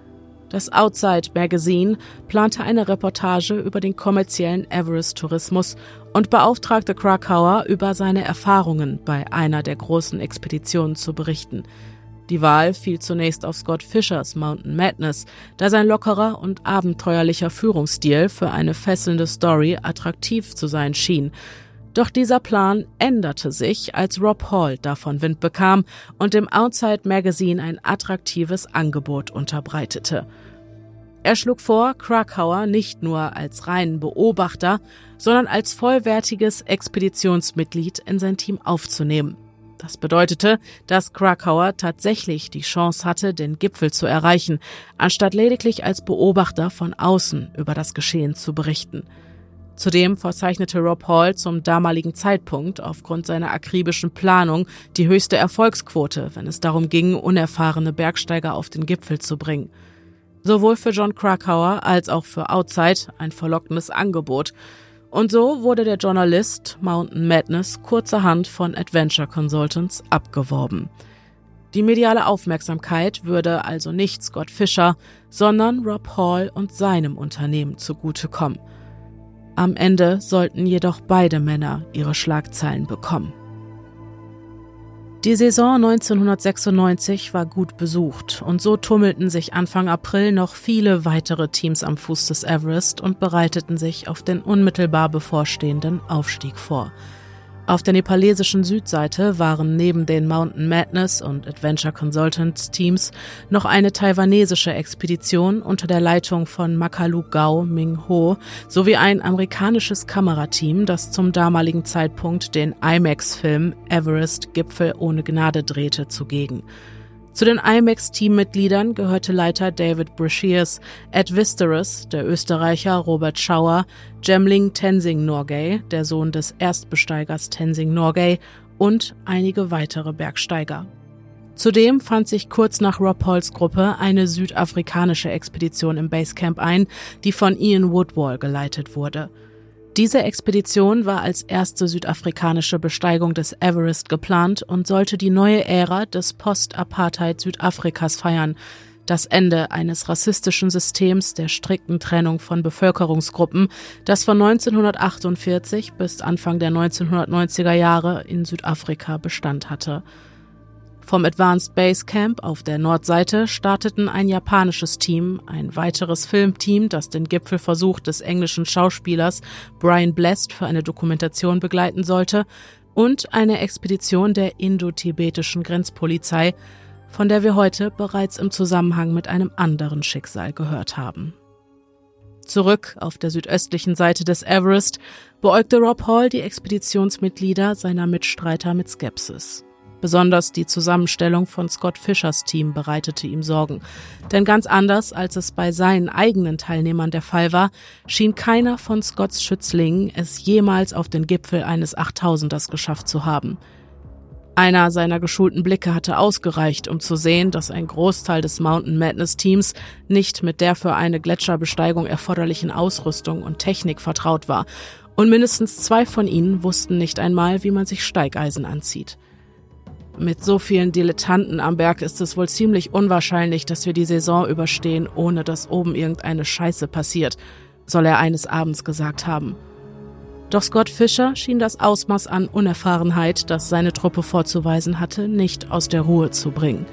Das Outside Magazine plante eine Reportage über den kommerziellen Everest-Tourismus und beauftragte Krakauer, über seine Erfahrungen bei einer der großen Expeditionen zu berichten. Die Wahl fiel zunächst auf Scott Fischers Mountain Madness, da sein lockerer und abenteuerlicher Führungsstil für eine fesselnde Story attraktiv zu sein schien. Doch dieser Plan änderte sich, als Rob Hall davon Wind bekam und dem Outside Magazine ein attraktives Angebot unterbreitete. Er schlug vor, Krakauer nicht nur als reinen Beobachter, sondern als vollwertiges Expeditionsmitglied in sein Team aufzunehmen. Das bedeutete, dass Krakauer tatsächlich die Chance hatte, den Gipfel zu erreichen, anstatt lediglich als Beobachter von außen über das Geschehen zu berichten. Zudem verzeichnete Rob Hall zum damaligen Zeitpunkt aufgrund seiner akribischen Planung die höchste Erfolgsquote, wenn es darum ging, unerfahrene Bergsteiger auf den Gipfel zu bringen. Sowohl für Jon Krakauer als auch für Outside ein verlockendes Angebot. Und so wurde der Journalist Mountain Madness kurzerhand von Adventure Consultants abgeworben. Die mediale Aufmerksamkeit würde also nicht Scott Fischer, sondern Rob Hall und seinem Unternehmen zugutekommen. Am Ende sollten jedoch beide Männer ihre Schlagzeilen bekommen. Die Saison 1996 war gut besucht und so tummelten sich Anfang April noch viele weitere Teams am Fuß des Everest und bereiteten sich auf den unmittelbar bevorstehenden Aufstieg vor. Auf der nepalesischen Südseite waren neben den Mountain Madness und Adventure Consultants Teams noch eine taiwanesische Expedition unter der Leitung von Makalu Gao Ming Ho sowie ein amerikanisches Kamerateam, das zum damaligen Zeitpunkt den IMAX-Film Everest Gipfel ohne Gnade drehte, zugegen. Zu den IMAX-Teammitgliedern gehörte Leiter David Brashears, Ed Visteris, der Österreicher Robert Schauer, Jemling Tenzing Norgay, der Sohn des Erstbesteigers Tenzing Norgay und einige weitere Bergsteiger. Zudem fand sich kurz nach Rob Halls Gruppe eine südafrikanische Expedition im Basecamp ein, die von Ian Woodwall geleitet wurde. Diese Expedition war als erste südafrikanische Besteigung des Everest geplant und sollte die neue Ära des Post-Apartheid Südafrikas feiern, das Ende eines rassistischen Systems der strikten Trennung von Bevölkerungsgruppen, das von 1948 bis Anfang der 1990er Jahre in Südafrika Bestand hatte. Vom Advanced Base Camp auf der Nordseite starteten ein japanisches Team, ein weiteres Filmteam, das den Gipfelversuch des englischen Schauspielers Brian Blessed für eine Dokumentation begleiten sollte, und eine Expedition der indo-tibetischen Grenzpolizei, von der wir heute bereits im Zusammenhang mit einem anderen Schicksal gehört haben. Zurück auf der südöstlichen Seite des Everest beäugte Rob Hall die Expeditionsmitglieder seiner Mitstreiter mit Skepsis. Besonders die Zusammenstellung von Scott Fishers Team bereitete ihm Sorgen. Denn ganz anders, als es bei seinen eigenen Teilnehmern der Fall war, schien keiner von Scotts Schützlingen es jemals auf den Gipfel eines 8000ers geschafft zu haben. Einer seiner geschulten Blicke hatte ausgereicht, um zu sehen, dass ein Großteil des Mountain Madness Teams nicht mit der für eine Gletscherbesteigung erforderlichen Ausrüstung und Technik vertraut war. Und mindestens 2 von ihnen wussten nicht einmal, wie man sich Steigeisen anzieht. Mit so vielen Dilettanten am Berg ist es wohl ziemlich unwahrscheinlich, dass wir die Saison überstehen, ohne dass oben irgendeine Scheiße passiert, soll er eines Abends gesagt haben. Doch Scott Fisher schien das Ausmaß an Unerfahrenheit, das seine Truppe vorzuweisen hatte, nicht aus der Ruhe zu bringen.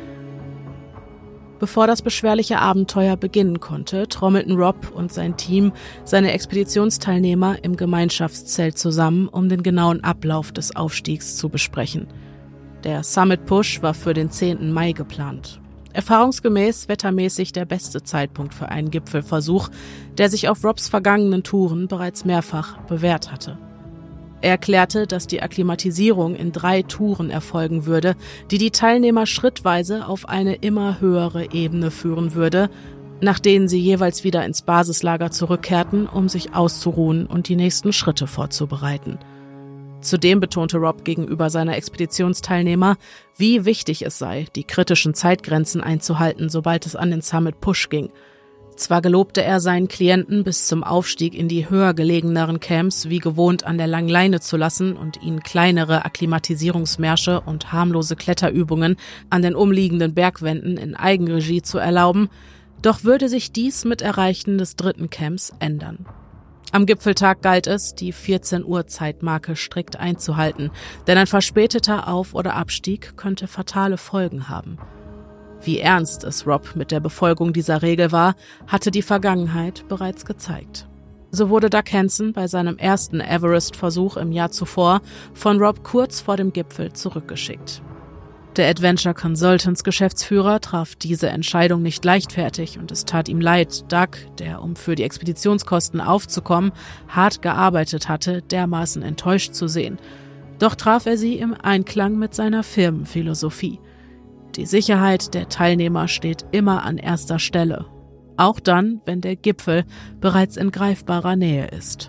Bevor das beschwerliche Abenteuer beginnen konnte, trommelten Rob und sein Team seine Expeditionsteilnehmer im Gemeinschaftszelt zusammen, um den genauen Ablauf des Aufstiegs zu besprechen. Der Summit Push war für den 10. Mai geplant. Erfahrungsgemäß wettermäßig der beste Zeitpunkt für einen Gipfelversuch, der sich auf Robs vergangenen Touren bereits mehrfach bewährt hatte. Er erklärte, dass die Akklimatisierung in 3 Touren erfolgen würde, die die Teilnehmer schrittweise auf eine immer höhere Ebene führen würde, nach denen sie jeweils wieder ins Basislager zurückkehrten, um sich auszuruhen und die nächsten Schritte vorzubereiten. Zudem betonte Rob gegenüber seiner Expeditionsteilnehmer, wie wichtig es sei, die kritischen Zeitgrenzen einzuhalten, sobald es an den Summit Push ging. Zwar gelobte er seinen Klienten bis zum Aufstieg in die höher gelegeneren Camps wie gewohnt an der langen Leine zu lassen und ihnen kleinere Akklimatisierungsmärsche und harmlose Kletterübungen an den umliegenden Bergwänden in Eigenregie zu erlauben, doch würde sich dies mit Erreichen des 3. Camps ändern. Am Gipfeltag galt es, die 14 Uhr Zeitmarke strikt einzuhalten, denn ein verspäteter Auf- oder Abstieg könnte fatale Folgen haben. Wie ernst es Rob mit der Befolgung dieser Regel war, hatte die Vergangenheit bereits gezeigt. So wurde Doug Hansen bei seinem ersten Everest-Versuch im Jahr zuvor von Rob kurz vor dem Gipfel zurückgeschickt. Der Adventure Consultants Geschäftsführer traf diese Entscheidung nicht leichtfertig und es tat ihm leid, Doug, der, um für die Expeditionskosten aufzukommen, hart gearbeitet hatte, dermaßen enttäuscht zu sehen. Doch traf er sie im Einklang mit seiner Firmenphilosophie. Die Sicherheit der Teilnehmer steht immer an erster Stelle, auch dann, wenn der Gipfel bereits in greifbarer Nähe ist.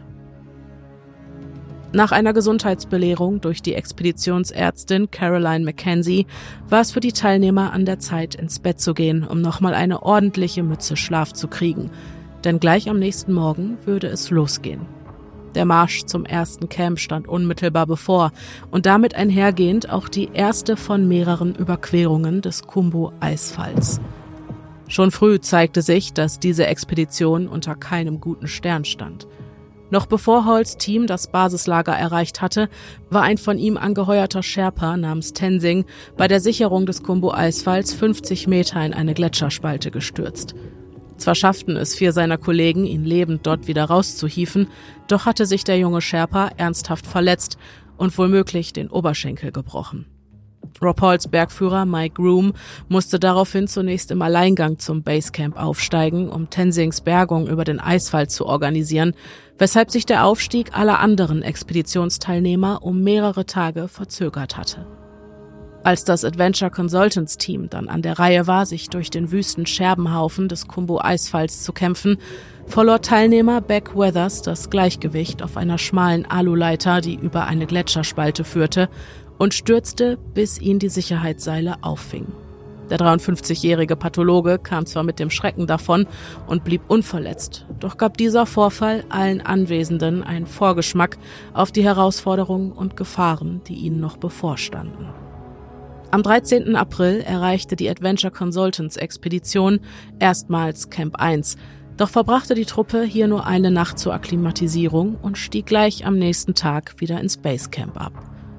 Nach einer Gesundheitsbelehrung durch die Expeditionsärztin Caroline Mackenzie war es für die Teilnehmer an der Zeit, ins Bett zu gehen, um nochmal eine ordentliche Mütze Schlaf zu kriegen. Denn gleich am nächsten Morgen würde es losgehen. Der Marsch zum ersten Camp stand unmittelbar bevor und damit einhergehend auch die erste von mehreren Überquerungen des Khumbu-Eisfalls. Schon früh zeigte sich, dass diese Expedition unter keinem guten Stern stand. Noch bevor Halls Team das Basislager erreicht hatte, war ein von ihm angeheuerter Sherpa namens Tenzing bei der Sicherung des Khumbu-Eisfalls 50 Meter in eine Gletscherspalte gestürzt. Zwar schafften es 4 seiner Kollegen, ihn lebend dort wieder rauszuhieven, doch hatte sich der junge Sherpa ernsthaft verletzt und womöglich den Oberschenkel gebrochen. Rob Halls Bergführer Mike Groom musste daraufhin zunächst im Alleingang zum Basecamp aufsteigen, um Tenzings Bergung über den Eisfall zu organisieren, weshalb sich der Aufstieg aller anderen Expeditionsteilnehmer um mehrere Tage verzögert hatte. Als das Adventure Consultants Team dann an der Reihe war, sich durch den wüsten Scherbenhaufen des Khumbu-Eisfalls zu kämpfen, verlor Teilnehmer Beck Weathers das Gleichgewicht auf einer schmalen Aluleiter, die über eine Gletscherspalte führte, und stürzte, bis ihn die Sicherheitsseile auffingen. Der 53-jährige Pathologe kam zwar mit dem Schrecken davon und blieb unverletzt, doch gab dieser Vorfall allen Anwesenden einen Vorgeschmack auf die Herausforderungen und Gefahren, die ihnen noch bevorstanden. Am 13. April erreichte die Adventure Consultants Expedition erstmals Camp 1, doch verbrachte die Truppe hier nur eine Nacht zur Akklimatisierung und stieg gleich am nächsten Tag wieder ins Basecamp ab.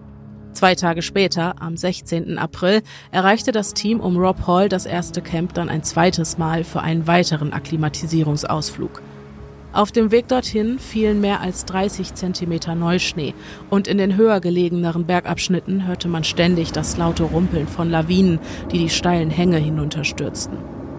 2 Tage später, am 16. April, erreichte das Team um Rob Hall das erste Camp dann ein zweites Mal für einen weiteren Akklimatisierungsausflug. Auf dem Weg dorthin fielen mehr als 30 Zentimeter Neuschnee und in den höher gelegeneren Bergabschnitten hörte man ständig das laute Rumpeln von Lawinen, die die steilen Hänge hinunterstürzten.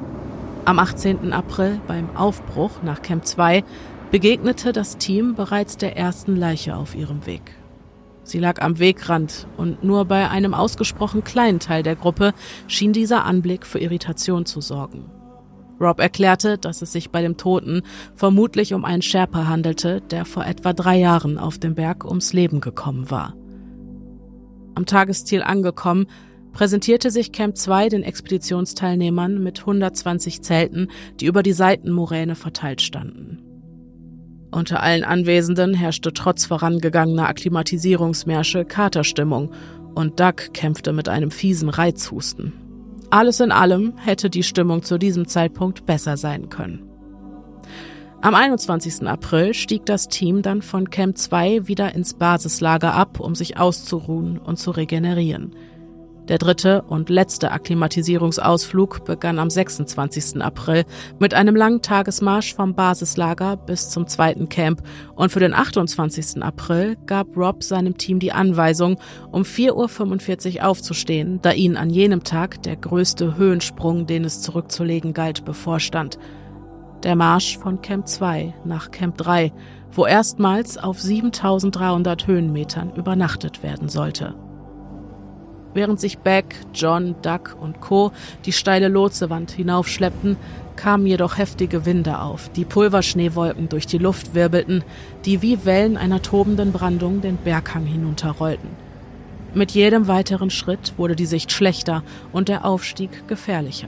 Am 18. April, beim Aufbruch nach Camp 2, begegnete das Team bereits der ersten Leiche auf ihrem Weg. Sie lag am Wegrand und nur bei einem ausgesprochen kleinen Teil der Gruppe schien dieser Anblick für Irritation zu sorgen. Rob erklärte, dass es sich bei dem Toten vermutlich um einen Sherpa handelte, der vor etwa 3 Jahren auf dem Berg ums Leben gekommen war. Am Tagesziel angekommen, präsentierte sich Camp 2 den Expeditionsteilnehmern mit 120 Zelten, die über die Seitenmoräne verteilt standen. Unter allen Anwesenden herrschte trotz vorangegangener Akklimatisierungsmärsche Katerstimmung und Doug kämpfte mit einem fiesen Reizhusten. Alles in allem hätte die Stimmung zu diesem Zeitpunkt besser sein können. Am 21. April stieg das Team dann von Camp 2 wieder ins Basislager ab, um sich auszuruhen und zu regenerieren. Der 3. und letzte Akklimatisierungsausflug begann am 26. April mit einem langen Tagesmarsch vom Basislager bis zum 2. Camp und für den 28. April gab Rob seinem Team die Anweisung, um 4:45 Uhr aufzustehen, da ihnen an jenem Tag der größte Höhensprung, den es zurückzulegen galt, bevorstand. Der Marsch von Camp 2 nach Camp 3, wo erstmals auf 7.300 Höhenmetern übernachtet werden sollte. Während sich Beck, John, Doug und Co. die steile Lotsewand hinaufschleppten, kamen jedoch heftige Winde auf, die Pulverschneewolken durch die Luft wirbelten, die wie Wellen einer tobenden Brandung den Berghang hinunterrollten. Mit jedem weiteren Schritt wurde die Sicht schlechter und der Aufstieg gefährlicher.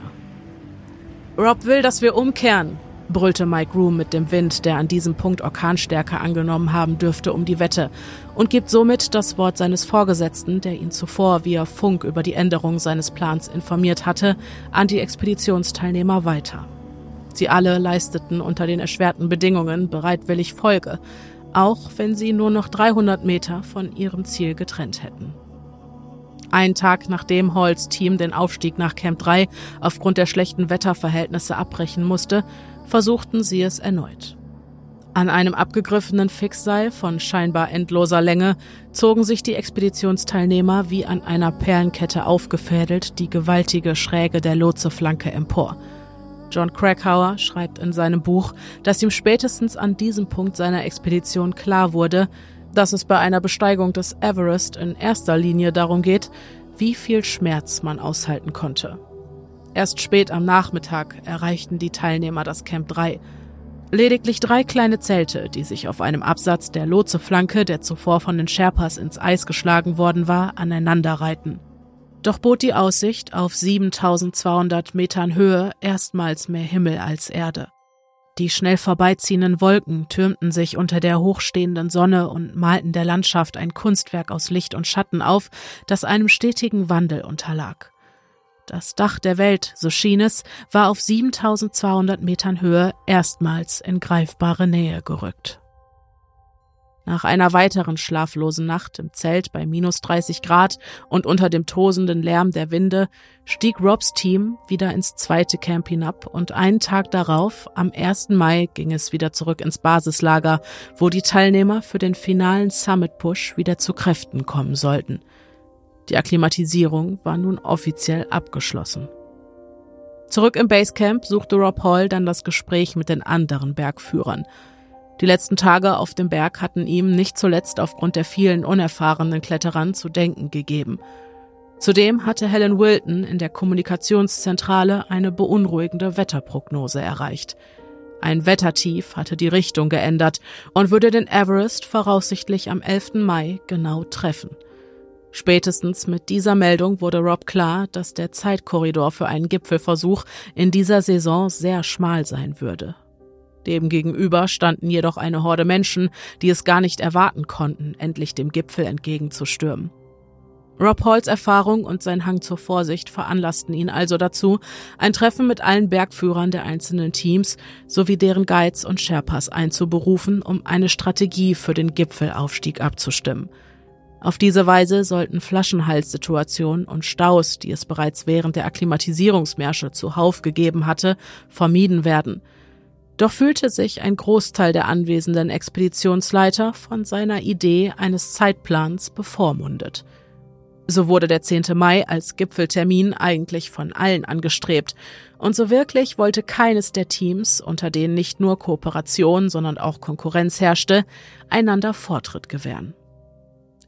»Rob will, dass wir umkehren«, brüllte Mike Groom mit dem Wind, der an diesem Punkt Orkanstärke angenommen haben dürfte, um die Wette und gibt somit das Wort seines Vorgesetzten, der ihn zuvor via Funk über die Änderung seines Plans informiert hatte, an die Expeditionsteilnehmer weiter. Sie alle leisteten unter den erschwerten Bedingungen bereitwillig Folge, auch wenn sie nur noch 300 Meter von ihrem Ziel getrennt hätten. Einen Tag nachdem Halls Team den Aufstieg nach Camp 3 aufgrund der schlechten Wetterverhältnisse abbrechen musste, versuchten sie es erneut. An einem abgegriffenen Fixseil von scheinbar endloser Länge zogen sich die Expeditionsteilnehmer wie an einer Perlenkette aufgefädelt die gewaltige Schräge der Lotseflanke empor. John Krakauer schreibt in seinem Buch, dass ihm spätestens an diesem Punkt seiner Expedition klar wurde, dass es bei einer Besteigung des Everest in erster Linie darum geht, wie viel Schmerz man aushalten konnte. Erst spät am Nachmittag erreichten die Teilnehmer das Camp 3. Lediglich 3 kleine Zelte, die sich auf einem Absatz der Lotseflanke, der zuvor von den Sherpas ins Eis geschlagen worden war, aneinanderreihten. Doch bot die Aussicht auf 7.200 Metern Höhe erstmals mehr Himmel als Erde. Die schnell vorbeiziehenden Wolken türmten sich unter der hochstehenden Sonne und malten der Landschaft ein Kunstwerk aus Licht und Schatten auf, das einem stetigen Wandel unterlag. Das Dach der Welt, so schien es, war auf 7.200 Metern Höhe erstmals in greifbare Nähe gerückt. Nach einer weiteren schlaflosen Nacht im Zelt bei -30 Grad und unter dem tosenden Lärm der Winde stieg Robs Team wieder ins 2. Camp hinab und einen Tag darauf, am 1. Mai, ging es wieder zurück ins Basislager, wo die Teilnehmer für den finalen Summit-Push wieder zu Kräften kommen sollten. Die Akklimatisierung war nun offiziell abgeschlossen. Zurück im Basecamp suchte Rob Hall dann das Gespräch mit den anderen Bergführern. Die letzten Tage auf dem Berg hatten ihm nicht zuletzt aufgrund der vielen unerfahrenen Kletterern zu denken gegeben. Zudem hatte Helen Wilton in der Kommunikationszentrale eine beunruhigende Wetterprognose erreicht. Ein Wettertief hatte die Richtung geändert und würde den Everest voraussichtlich am 11. Mai genau treffen. Spätestens mit dieser Meldung wurde Rob klar, dass der Zeitkorridor für einen Gipfelversuch in dieser Saison sehr schmal sein würde. Demgegenüber standen jedoch eine Horde Menschen, die es gar nicht erwarten konnten, endlich dem Gipfel entgegenzustürmen. Rob Halls Erfahrung und sein Hang zur Vorsicht veranlassten ihn also dazu, ein Treffen mit allen Bergführern der einzelnen Teams sowie deren Guides und Sherpas einzuberufen, um eine Strategie für den Gipfelaufstieg abzustimmen. Auf diese Weise sollten Flaschenhalssituationen und Staus, die es bereits während der Akklimatisierungsmärsche zuhauf gegeben hatte, vermieden werden. Doch fühlte sich ein Großteil der anwesenden Expeditionsleiter von seiner Idee eines Zeitplans bevormundet. So wurde der 10. Mai als Gipfeltermin eigentlich von allen angestrebt, und so wirklich wollte keines der Teams, unter denen nicht nur Kooperation, sondern auch Konkurrenz herrschte, einander Vortritt gewähren.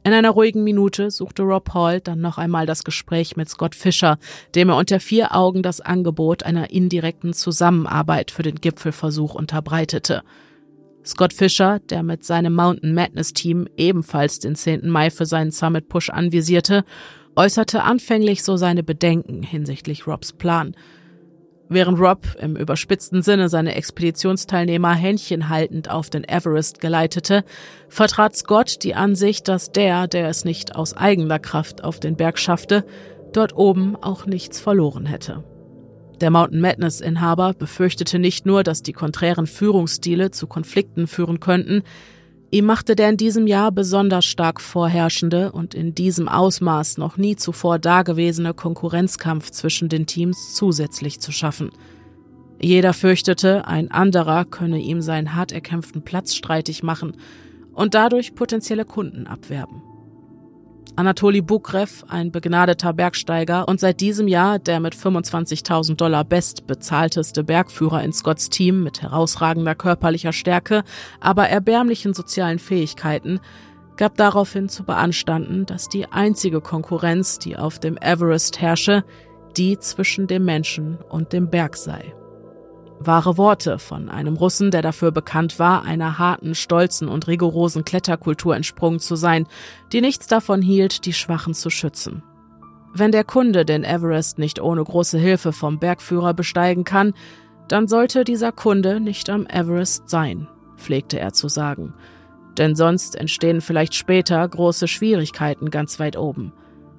In einer ruhigen Minute suchte Rob Hall dann noch einmal das Gespräch mit Scott Fischer, dem er unter 4 Augen das Angebot einer indirekten Zusammenarbeit für den Gipfelversuch unterbreitete. Scott Fischer, der mit seinem Mountain Madness Team ebenfalls den 10. Mai für seinen Summit Push anvisierte, äußerte anfänglich so seine Bedenken hinsichtlich Robs Plan. Während Rob im überspitzten Sinne seine Expeditionsteilnehmer händchenhaltend auf den Everest geleitete, vertrat Scott die Ansicht, dass der es nicht aus eigener Kraft auf den Berg schaffte, dort oben auch nichts verloren hätte. Der Mountain Madness-Inhaber befürchtete nicht nur, dass die konträren Führungsstile zu Konflikten führen könnten, ihm machte der in diesem Jahr besonders stark vorherrschende und in diesem Ausmaß noch nie zuvor dagewesene Konkurrenzkampf zwischen den Teams zusätzlich zu schaffen. Jeder fürchtete, ein anderer könne ihm seinen hart erkämpften Platz streitig machen und dadurch potenzielle Kunden abwerben. Anatoli Bukrev, ein begnadeter Bergsteiger und seit diesem Jahr der mit $25.000 bestbezahlteste Bergführer in Scotts Team mit herausragender körperlicher Stärke, aber erbärmlichen sozialen Fähigkeiten, gab daraufhin zu beanstanden, dass die einzige Konkurrenz, die auf dem Everest herrsche, die zwischen dem Menschen und dem Berg sei. Wahre Worte von einem Russen, der dafür bekannt war, einer harten, stolzen und rigorosen Kletterkultur entsprungen zu sein, die nichts davon hielt, die Schwachen zu schützen. Wenn der Kunde den Everest nicht ohne große Hilfe vom Bergführer besteigen kann, dann sollte dieser Kunde nicht am Everest sein, pflegte er zu sagen. Denn sonst entstehen vielleicht später große Schwierigkeiten ganz weit oben.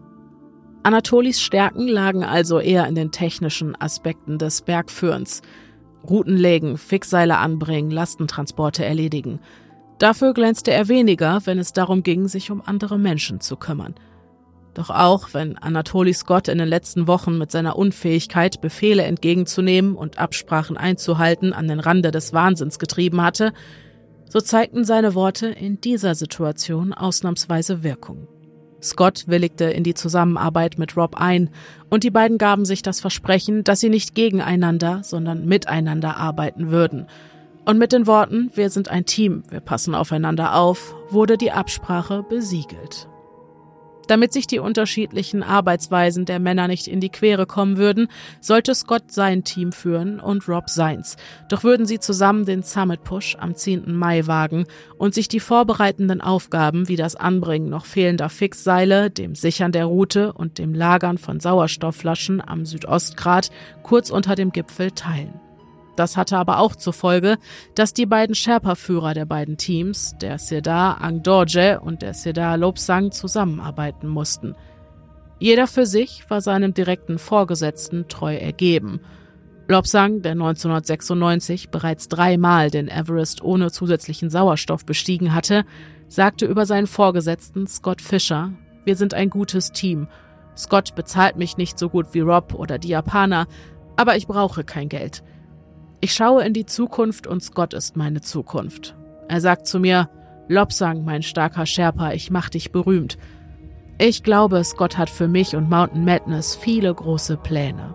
Anatolis Stärken lagen also eher in den technischen Aspekten des Bergführens. Routen legen, Fixseile anbringen, Lastentransporte erledigen. Dafür glänzte er weniger, wenn es darum ging, sich um andere Menschen zu kümmern. Doch auch wenn Anatoli Scott in den letzten Wochen mit seiner Unfähigkeit, Befehle entgegenzunehmen und Absprachen einzuhalten, an den Rande des Wahnsinns getrieben hatte, so zeigten seine Worte in dieser Situation ausnahmsweise Wirkung. Scott willigte in die Zusammenarbeit mit Rob ein und die beiden gaben sich das Versprechen, dass sie nicht gegeneinander, sondern miteinander arbeiten würden. Und mit den Worten, wir sind ein Team, wir passen aufeinander auf, wurde die Absprache besiegelt. Damit sich die unterschiedlichen Arbeitsweisen der Männer nicht in die Quere kommen würden, sollte Scott sein Team führen und Rob seins. Doch würden sie zusammen den Summit Push am 10. Mai wagen und sich die vorbereitenden Aufgaben wie das Anbringen noch fehlender Fixseile, dem Sichern der Route und dem Lagern von Sauerstoffflaschen am Südostgrat kurz unter dem Gipfel teilen. Das hatte aber auch zur Folge, dass die beiden Sherpa-Führer der beiden Teams, der Sirdar Angdorje und der Sirdar Lobsang, zusammenarbeiten mussten. Jeder für sich war seinem direkten Vorgesetzten treu ergeben. Lobsang, der 1996 bereits 3-mal den Everest ohne zusätzlichen Sauerstoff bestiegen hatte, sagte über seinen Vorgesetzten Scott Fischer: Wir sind ein gutes Team. Scott bezahlt mich nicht so gut wie Rob oder die Japaner, aber ich brauche kein Geld. Ich schaue in die Zukunft und Scott ist meine Zukunft. Er sagt zu mir: Lobsang, mein starker Sherpa, ich mach dich berühmt. Ich glaube, Scott hat für mich und Mountain Madness viele große Pläne.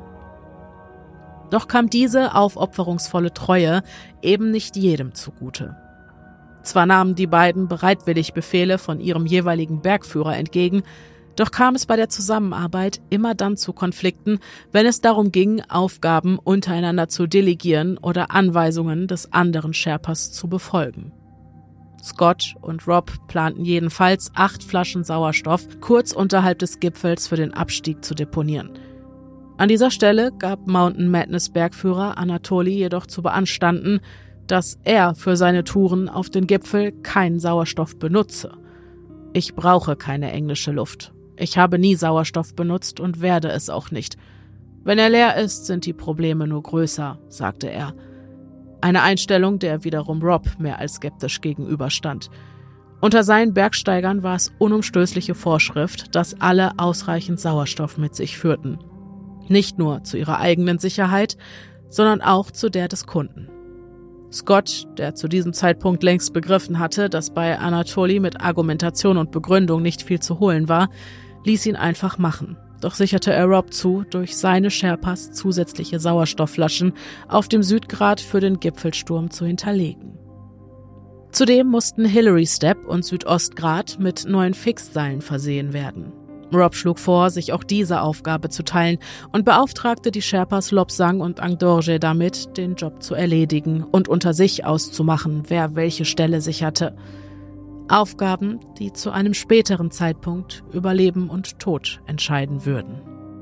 Doch kam diese aufopferungsvolle Treue eben nicht jedem zugute. Zwar nahmen die beiden bereitwillig Befehle von ihrem jeweiligen Bergführer entgegen, doch kam es bei der Zusammenarbeit immer dann zu Konflikten, wenn es darum ging, Aufgaben untereinander zu delegieren oder Anweisungen des anderen Sherpas zu befolgen. Scott und Rob planten jedenfalls 8 Flaschen Sauerstoff kurz unterhalb des Gipfels für den Abstieg zu deponieren. An dieser Stelle gab Mountain Madness Bergführer Anatoli jedoch zu beanstanden, dass er für seine Touren auf den Gipfel keinen Sauerstoff benutze. Ich brauche keine englische Luft. Ich habe nie Sauerstoff benutzt und werde es auch nicht. Wenn er leer ist, sind die Probleme nur größer, sagte er. Eine Einstellung, der wiederum Rob mehr als skeptisch gegenüberstand. Unter seinen Bergsteigern war es unumstößliche Vorschrift, dass alle ausreichend Sauerstoff mit sich führten. Nicht nur zu ihrer eigenen Sicherheit, sondern auch zu der des Kunden. Scott, der zu diesem Zeitpunkt längst begriffen hatte, dass bei Anatoli mit Argumentation und Begründung nicht viel zu holen war, ließ ihn einfach machen. Doch sicherte er Rob zu, durch seine Sherpas zusätzliche Sauerstoffflaschen auf dem Südgrat für den Gipfelsturm zu hinterlegen. Zudem mussten Hillary Step und Südostgrat mit neuen Fixseilen versehen werden. Rob schlug vor, sich auch diese Aufgabe zu teilen und beauftragte die Sherpas Lobsang und Angdorje damit, den Job zu erledigen und unter sich auszumachen, wer welche Stelle sicherte. Aufgaben, die zu einem späteren Zeitpunkt über Leben und Tod entscheiden würden.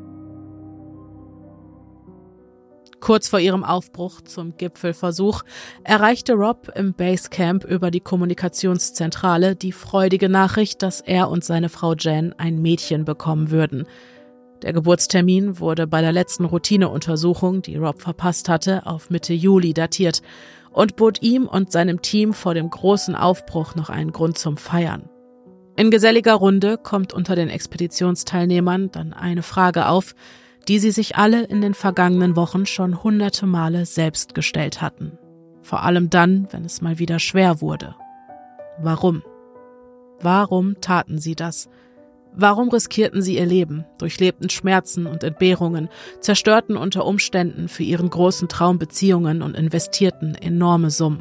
Kurz vor ihrem Aufbruch zum Gipfelversuch erreichte Rob im Basecamp über die Kommunikationszentrale die freudige Nachricht, dass er und seine Frau Jan ein Mädchen bekommen würden. Der Geburtstermin wurde bei der letzten Routineuntersuchung, die Rob verpasst hatte, auf Mitte Juli datiert und bot ihm und seinem Team vor dem großen Aufbruch noch einen Grund zum Feiern. In geselliger Runde kommt unter den Expeditionsteilnehmern dann eine Frage auf, die sie sich alle in den vergangenen Wochen schon hunderte Male selbst gestellt hatten. Vor allem dann, wenn es mal wieder schwer wurde. Warum? Warum taten sie das? Warum riskierten sie ihr Leben, durchlebten Schmerzen und Entbehrungen, zerstörten unter Umständen für ihren großen Traum Beziehungen und investierten enorme Summen?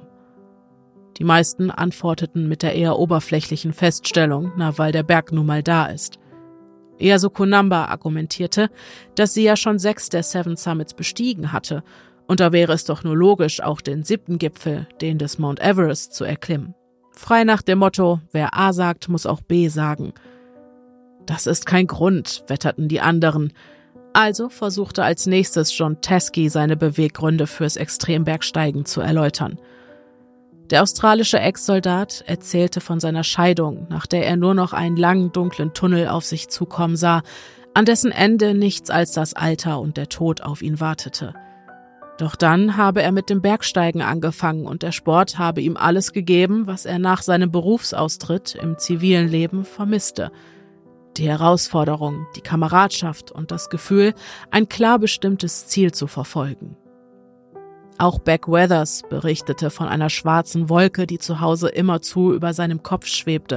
Die meisten antworteten mit der eher oberflächlichen Feststellung, weil der Berg nun mal da ist. Eyasukunamba argumentierte, dass sie ja schon 6 der 7 Summits bestiegen hatte, und da wäre es doch nur logisch, auch den 7. Gipfel, den des Mount Everest, zu erklimmen. Frei nach dem Motto, wer A sagt, muss auch B sagen. Das ist kein Grund, wetterten die anderen. Also versuchte als nächstes John Teskey seine Beweggründe fürs Extrembergsteigen zu erläutern. Der australische Ex-Soldat erzählte von seiner Scheidung, nach der er nur noch einen langen, dunklen Tunnel auf sich zukommen sah, an dessen Ende nichts als das Alter und der Tod auf ihn wartete. Doch dann habe er mit dem Bergsteigen angefangen und der Sport habe ihm alles gegeben, was er nach seinem Berufsaustritt im zivilen Leben vermisste. Die Herausforderung, die Kameradschaft und das Gefühl, ein klar bestimmtes Ziel zu verfolgen. Auch Beck Weathers berichtete von einer schwarzen Wolke, die zu Hause immerzu über seinem Kopf schwebte.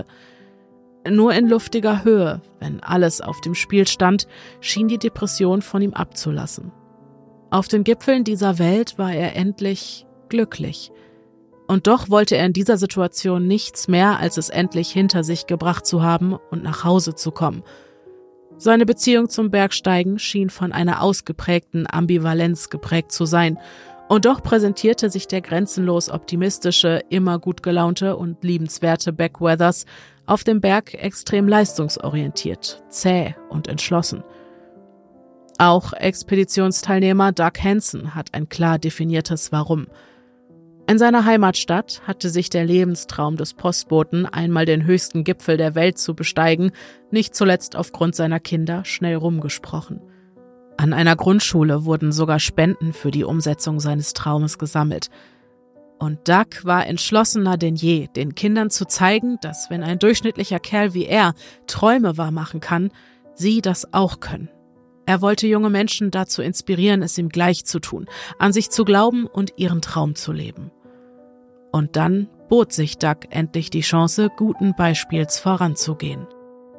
Nur in luftiger Höhe, wenn alles auf dem Spiel stand, schien die Depression von ihm abzulassen. Auf den Gipfeln dieser Welt war er endlich glücklich. Und doch wollte er in dieser Situation nichts mehr, als es endlich hinter sich gebracht zu haben und nach Hause zu kommen. Seine Beziehung zum Bergsteigen schien von einer ausgeprägten Ambivalenz geprägt zu sein, und doch präsentierte sich der grenzenlos optimistische, immer gut gelaunte und liebenswerte Beck Weathers auf dem Berg extrem leistungsorientiert, zäh und entschlossen. Auch Expeditionsteilnehmer Doug Hansen hat ein klar definiertes Warum. In seiner Heimatstadt hatte sich der Lebenstraum des Postboten, einmal den höchsten Gipfel der Welt zu besteigen, nicht zuletzt aufgrund seiner Kinder schnell rumgesprochen. An einer Grundschule wurden sogar Spenden für die Umsetzung seines Traumes gesammelt. Und Doug war entschlossener denn je, den Kindern zu zeigen, dass wenn ein durchschnittlicher Kerl wie er Träume wahrmachen kann, sie das auch können. Er wollte junge Menschen dazu inspirieren, es ihm gleich zu tun, an sich zu glauben und ihren Traum zu leben. Und dann bot sich Doug endlich die Chance, guten Beispiels voranzugehen.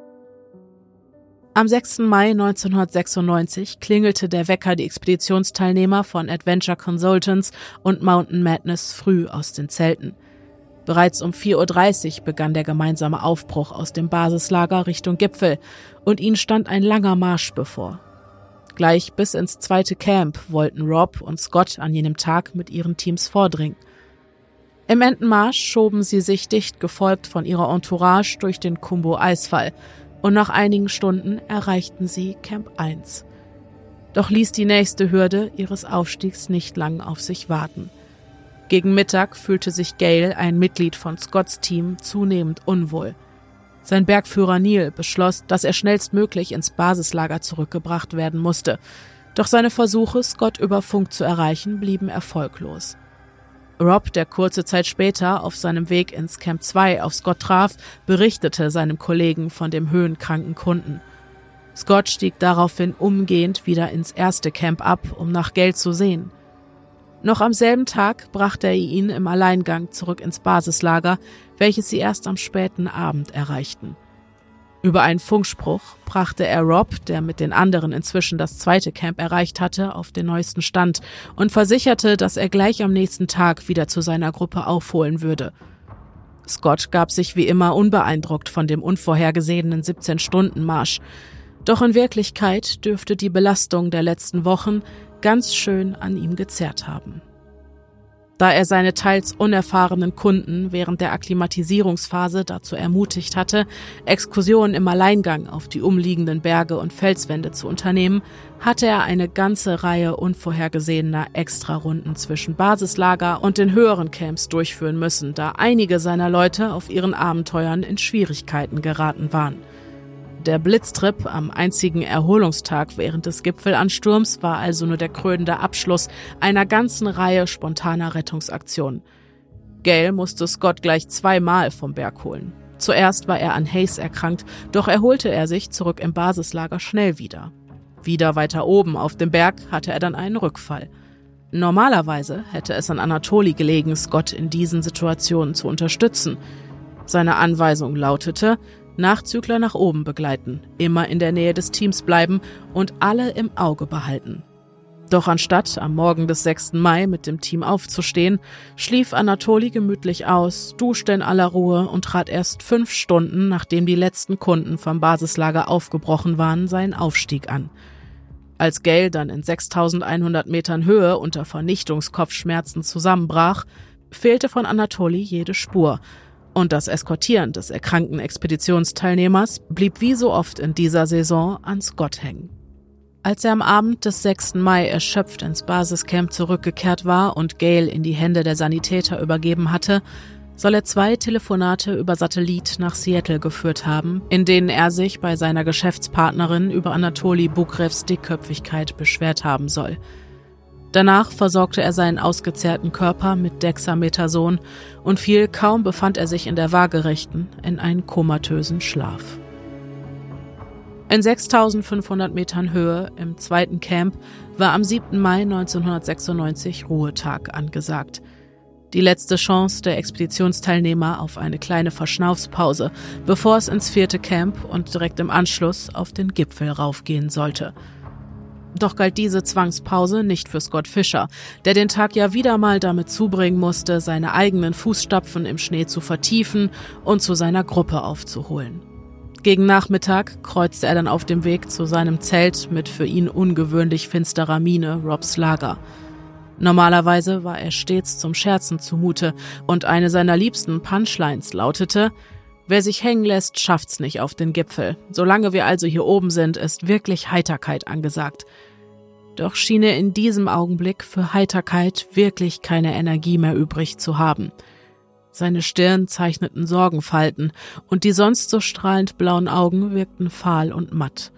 Am 6. Mai 1996 klingelte der Wecker die Expeditionsteilnehmer von Adventure Consultants und Mountain Madness früh aus den Zelten. Bereits um 4:30 Uhr begann der gemeinsame Aufbruch aus dem Basislager Richtung Gipfel und ihnen stand ein langer Marsch bevor. Gleich bis ins 2. Camp wollten Rob und Scott an jenem Tag mit ihren Teams vordringen. Im Entenmarsch schoben sie sich dicht gefolgt von ihrer Entourage durch den Khumbu-Eisfall und nach einigen Stunden erreichten sie Camp 1. Doch ließ die nächste Hürde ihres Aufstiegs nicht lang auf sich warten. Gegen Mittag fühlte sich Gail, ein Mitglied von Scotts Team, zunehmend unwohl. Sein Bergführer Neil beschloss, dass er schnellstmöglich ins Basislager zurückgebracht werden musste. Doch seine Versuche, Scott über Funk zu erreichen, blieben erfolglos. Rob, der kurze Zeit später auf seinem Weg ins Camp 2 auf Scott traf, berichtete seinem Kollegen von dem höhenkranken Kunden. Scott stieg daraufhin umgehend wieder ins 1. Camp ab, um nach Gail zu sehen. Noch am selben Tag brachte er ihn im Alleingang zurück ins Basislager, welches sie erst am späten Abend erreichten. Über einen Funkspruch brachte er Rob, der mit den anderen inzwischen das 2. Camp erreicht hatte, auf den neuesten Stand und versicherte, dass er gleich am nächsten Tag wieder zu seiner Gruppe aufholen würde. Scott gab sich wie immer unbeeindruckt von dem unvorhergesehenen 17-Stunden-Marsch. Doch in Wirklichkeit dürfte die Belastung der letzten Wochen ganz schön an ihm gezerrt haben. Da er seine teils unerfahrenen Kunden während der Akklimatisierungsphase dazu ermutigt hatte, Exkursionen im Alleingang auf die umliegenden Berge und Felswände zu unternehmen, hatte er eine ganze Reihe unvorhergesehener Extrarunden zwischen Basislager und den höheren Camps durchführen müssen, da einige seiner Leute auf ihren Abenteuern in Schwierigkeiten geraten waren. Der Blitztrip am einzigen Erholungstag während des Gipfelansturms war also nur der krönende Abschluss einer ganzen Reihe spontaner Rettungsaktionen. Gale musste Scott gleich 2-mal vom Berg holen. Zuerst war er an Haze erkrankt, doch erholte er sich zurück im Basislager schnell wieder. Wieder weiter oben auf dem Berg hatte er dann einen Rückfall. Normalerweise hätte es an Anatoly gelegen, Scott in diesen Situationen zu unterstützen. Seine Anweisung lautete: Nachzügler nach oben begleiten, immer in der Nähe des Teams bleiben und alle im Auge behalten. Doch anstatt am Morgen des 6. Mai mit dem Team aufzustehen, schlief Anatoly gemütlich aus, duschte in aller Ruhe und trat erst 5 Stunden, nachdem die letzten Kunden vom Basislager aufgebrochen waren, seinen Aufstieg an. Als Gale dann in 6.100 Metern Höhe unter Vernichtungskopfschmerzen zusammenbrach, fehlte von Anatoly jede Spur. Und das Eskortieren des erkrankten Expeditionsteilnehmers blieb wie so oft in dieser Saison an Scott hängen. Als er am Abend des 6. Mai erschöpft ins Basiscamp zurückgekehrt war und Gale in die Hände der Sanitäter übergeben hatte, soll er 2 Telefonate über Satellit nach Seattle geführt haben, in denen er sich bei seiner Geschäftspartnerin über Anatoly Bukrevs Dickköpfigkeit beschwert haben soll. Danach versorgte er seinen ausgezehrten Körper mit Dexamethason und fiel, kaum befand er sich in der Waagerechten, in einen komatösen Schlaf. In 6.500 Metern Höhe im 2. Camp war am 7. Mai 1996 Ruhetag angesagt. Die letzte Chance der Expeditionsteilnehmer auf eine kleine Verschnaufspause, bevor es ins 4. Camp und direkt im Anschluss auf den Gipfel raufgehen sollte. Doch galt diese Zwangspause nicht für Scott Fischer, der den Tag ja wieder mal damit zubringen musste, seine eigenen Fußstapfen im Schnee zu vertiefen und zu seiner Gruppe aufzuholen. Gegen Nachmittag kreuzte er dann auf dem Weg zu seinem Zelt mit für ihn ungewöhnlich finsterer Miene Robs Lager. Normalerweise war er stets zum Scherzen zumute und eine seiner liebsten Punchlines lautete: Wer sich hängen lässt, schafft's nicht auf den Gipfel. Solange wir also hier oben sind, ist wirklich Heiterkeit angesagt. Doch schien er in diesem Augenblick für Heiterkeit wirklich keine Energie mehr übrig zu haben. Seine Stirn zeichneten Sorgenfalten und die sonst so strahlend blauen Augen wirkten fahl und matt.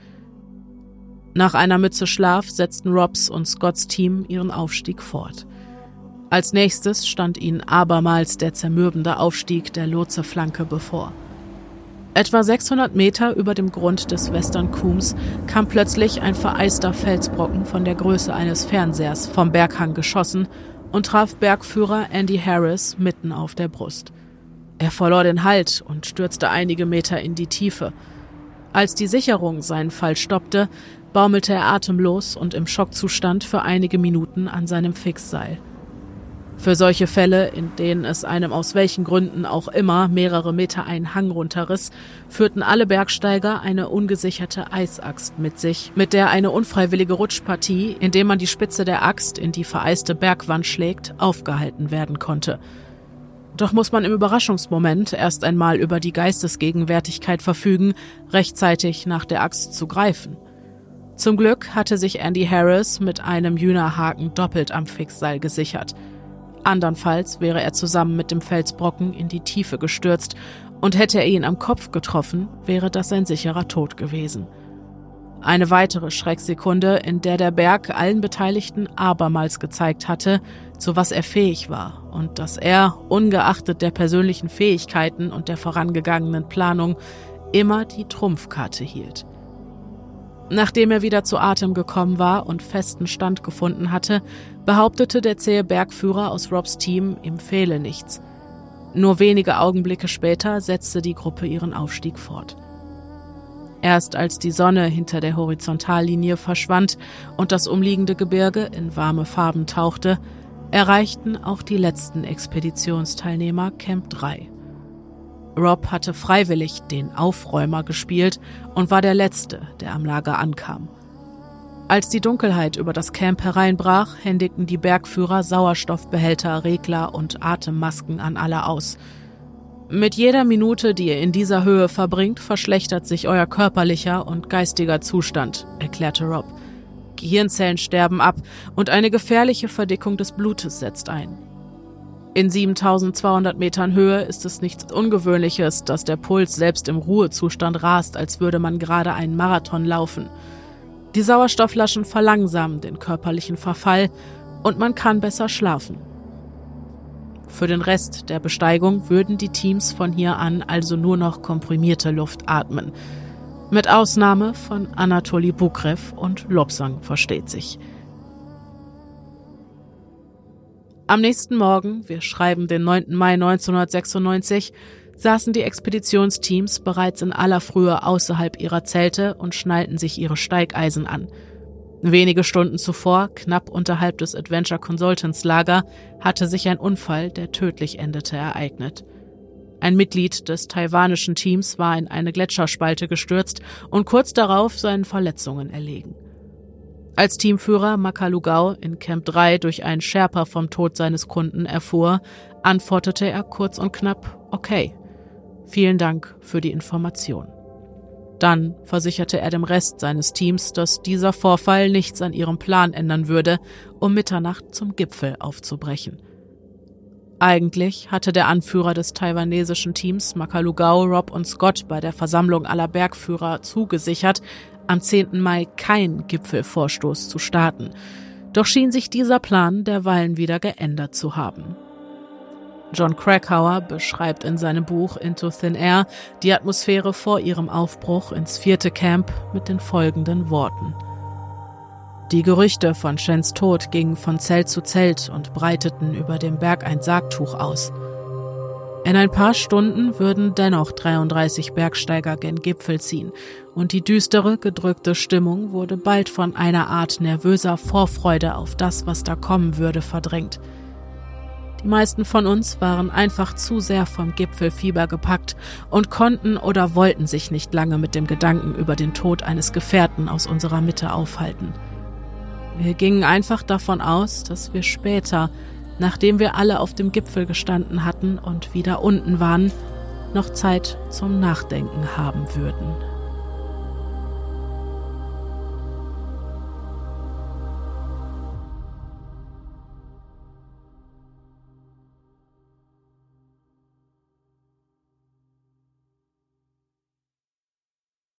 Nach einer Mütze Schlaf setzten Robs und Scotts Team ihren Aufstieg fort. Als nächstes stand ihnen abermals der zermürbende Aufstieg der Lhotse-Flanke bevor. Etwa 600 Meter über dem Grund des Western Coombs kam plötzlich ein vereister Felsbrocken von der Größe eines Fernsehers vom Berghang geschossen und traf Bergführer Andy Harris mitten auf der Brust. Er verlor den Halt und stürzte einige Meter in die Tiefe. Als die Sicherung seinen Fall stoppte, baumelte er atemlos und im Schockzustand für einige Minuten an seinem Fixseil. Für solche Fälle, in denen es einem aus welchen Gründen auch immer mehrere Meter einen Hang runterriss, führten alle Bergsteiger eine ungesicherte Eisaxt mit sich, mit der eine unfreiwillige Rutschpartie, indem man die Spitze der Axt in die vereiste Bergwand schlägt, aufgehalten werden konnte. Doch muss man im Überraschungsmoment erst einmal über die Geistesgegenwärtigkeit verfügen, rechtzeitig nach der Axt zu greifen. Zum Glück hatte sich Andy Harris mit einem Jünerhaken doppelt am Fixseil gesichert. Andernfalls wäre er zusammen mit dem Felsbrocken in die Tiefe gestürzt und hätte er ihn am Kopf getroffen, wäre das ein sicherer Tod gewesen. Eine weitere Schrecksekunde, in der der Berg allen Beteiligten abermals gezeigt hatte, zu was er fähig war und dass er, ungeachtet der persönlichen Fähigkeiten und der vorangegangenen Planung, immer die Trumpfkarte hielt. Nachdem er wieder zu Atem gekommen war und festen Stand gefunden hatte, behauptete der zähe Bergführer aus Robs Team, ihm fehle nichts. Nur wenige Augenblicke später setzte die Gruppe ihren Aufstieg fort. Erst als die Sonne hinter der Horizontallinie verschwand und das umliegende Gebirge in warme Farben tauchte, erreichten auch die letzten Expeditionsteilnehmer Camp 3. Rob hatte freiwillig den Aufräumer gespielt und war der Letzte, der am Lager ankam. Als die Dunkelheit über das Camp hereinbrach, händigten die Bergführer Sauerstoffbehälter, Regler und Atemmasken an alle aus. Mit jeder Minute, die ihr in dieser Höhe verbringt, verschlechtert sich euer körperlicher und geistiger Zustand, erklärte Rob. Gehirnzellen sterben ab und eine gefährliche Verdickung des Blutes setzt ein. In 7200 Metern Höhe ist es nichts Ungewöhnliches, dass der Puls selbst im Ruhezustand rast, als würde man gerade einen Marathon laufen. Die Sauerstoffflaschen verlangsamen den körperlichen Verfall und man kann besser schlafen. Für den Rest der Besteigung würden die Teams von hier an also nur noch komprimierte Luft atmen. Mit Ausnahme von Anatoli Bukrev und Lobsang, versteht sich. Am nächsten Morgen, wir schreiben den 9. Mai 1996, saßen die Expeditionsteams bereits in aller Frühe außerhalb ihrer Zelte und schnallten sich ihre Steigeisen an. Wenige Stunden zuvor, knapp unterhalb des Adventure Consultants Lager, hatte sich ein Unfall, der tödlich endete, ereignet. Ein Mitglied des taiwanischen Teams war in eine Gletscherspalte gestürzt und kurz darauf seinen Verletzungen erlegen. Als Teamführer Makalugau in Camp 3 durch einen Sherpa vom Tod seines Kunden erfuhr, antwortete er kurz und knapp: Okay, vielen Dank für die Information. Dann versicherte er dem Rest seines Teams, dass dieser Vorfall nichts an ihrem Plan ändern würde, um Mitternacht zum Gipfel aufzubrechen. Eigentlich hatte der Anführer des taiwanesischen Teams, Makalugau, Rob und Scott, bei der Versammlung aller Bergführer zugesichert, am 10. Mai keinen Gipfelvorstoß zu starten. Doch schien sich dieser Plan derweilen wieder geändert zu haben. John Krakauer beschreibt in seinem Buch Into Thin Air die Atmosphäre vor ihrem Aufbruch ins 4. Camp mit den folgenden Worten. Die Gerüchte von Shens Tod gingen von Zelt zu Zelt und breiteten über dem Berg ein Sargtuch aus. In ein paar Stunden würden dennoch 33 Bergsteiger gen Gipfel ziehen und die düstere, gedrückte Stimmung wurde bald von einer Art nervöser Vorfreude auf das, was da kommen würde, verdrängt. Die meisten von uns waren einfach zu sehr vom Gipfelfieber gepackt und konnten oder wollten sich nicht lange mit dem Gedanken über den Tod eines Gefährten aus unserer Mitte aufhalten. Wir gingen einfach davon aus, dass wir später, nachdem wir alle auf dem Gipfel gestanden hatten und wieder unten waren, noch Zeit zum Nachdenken haben würden.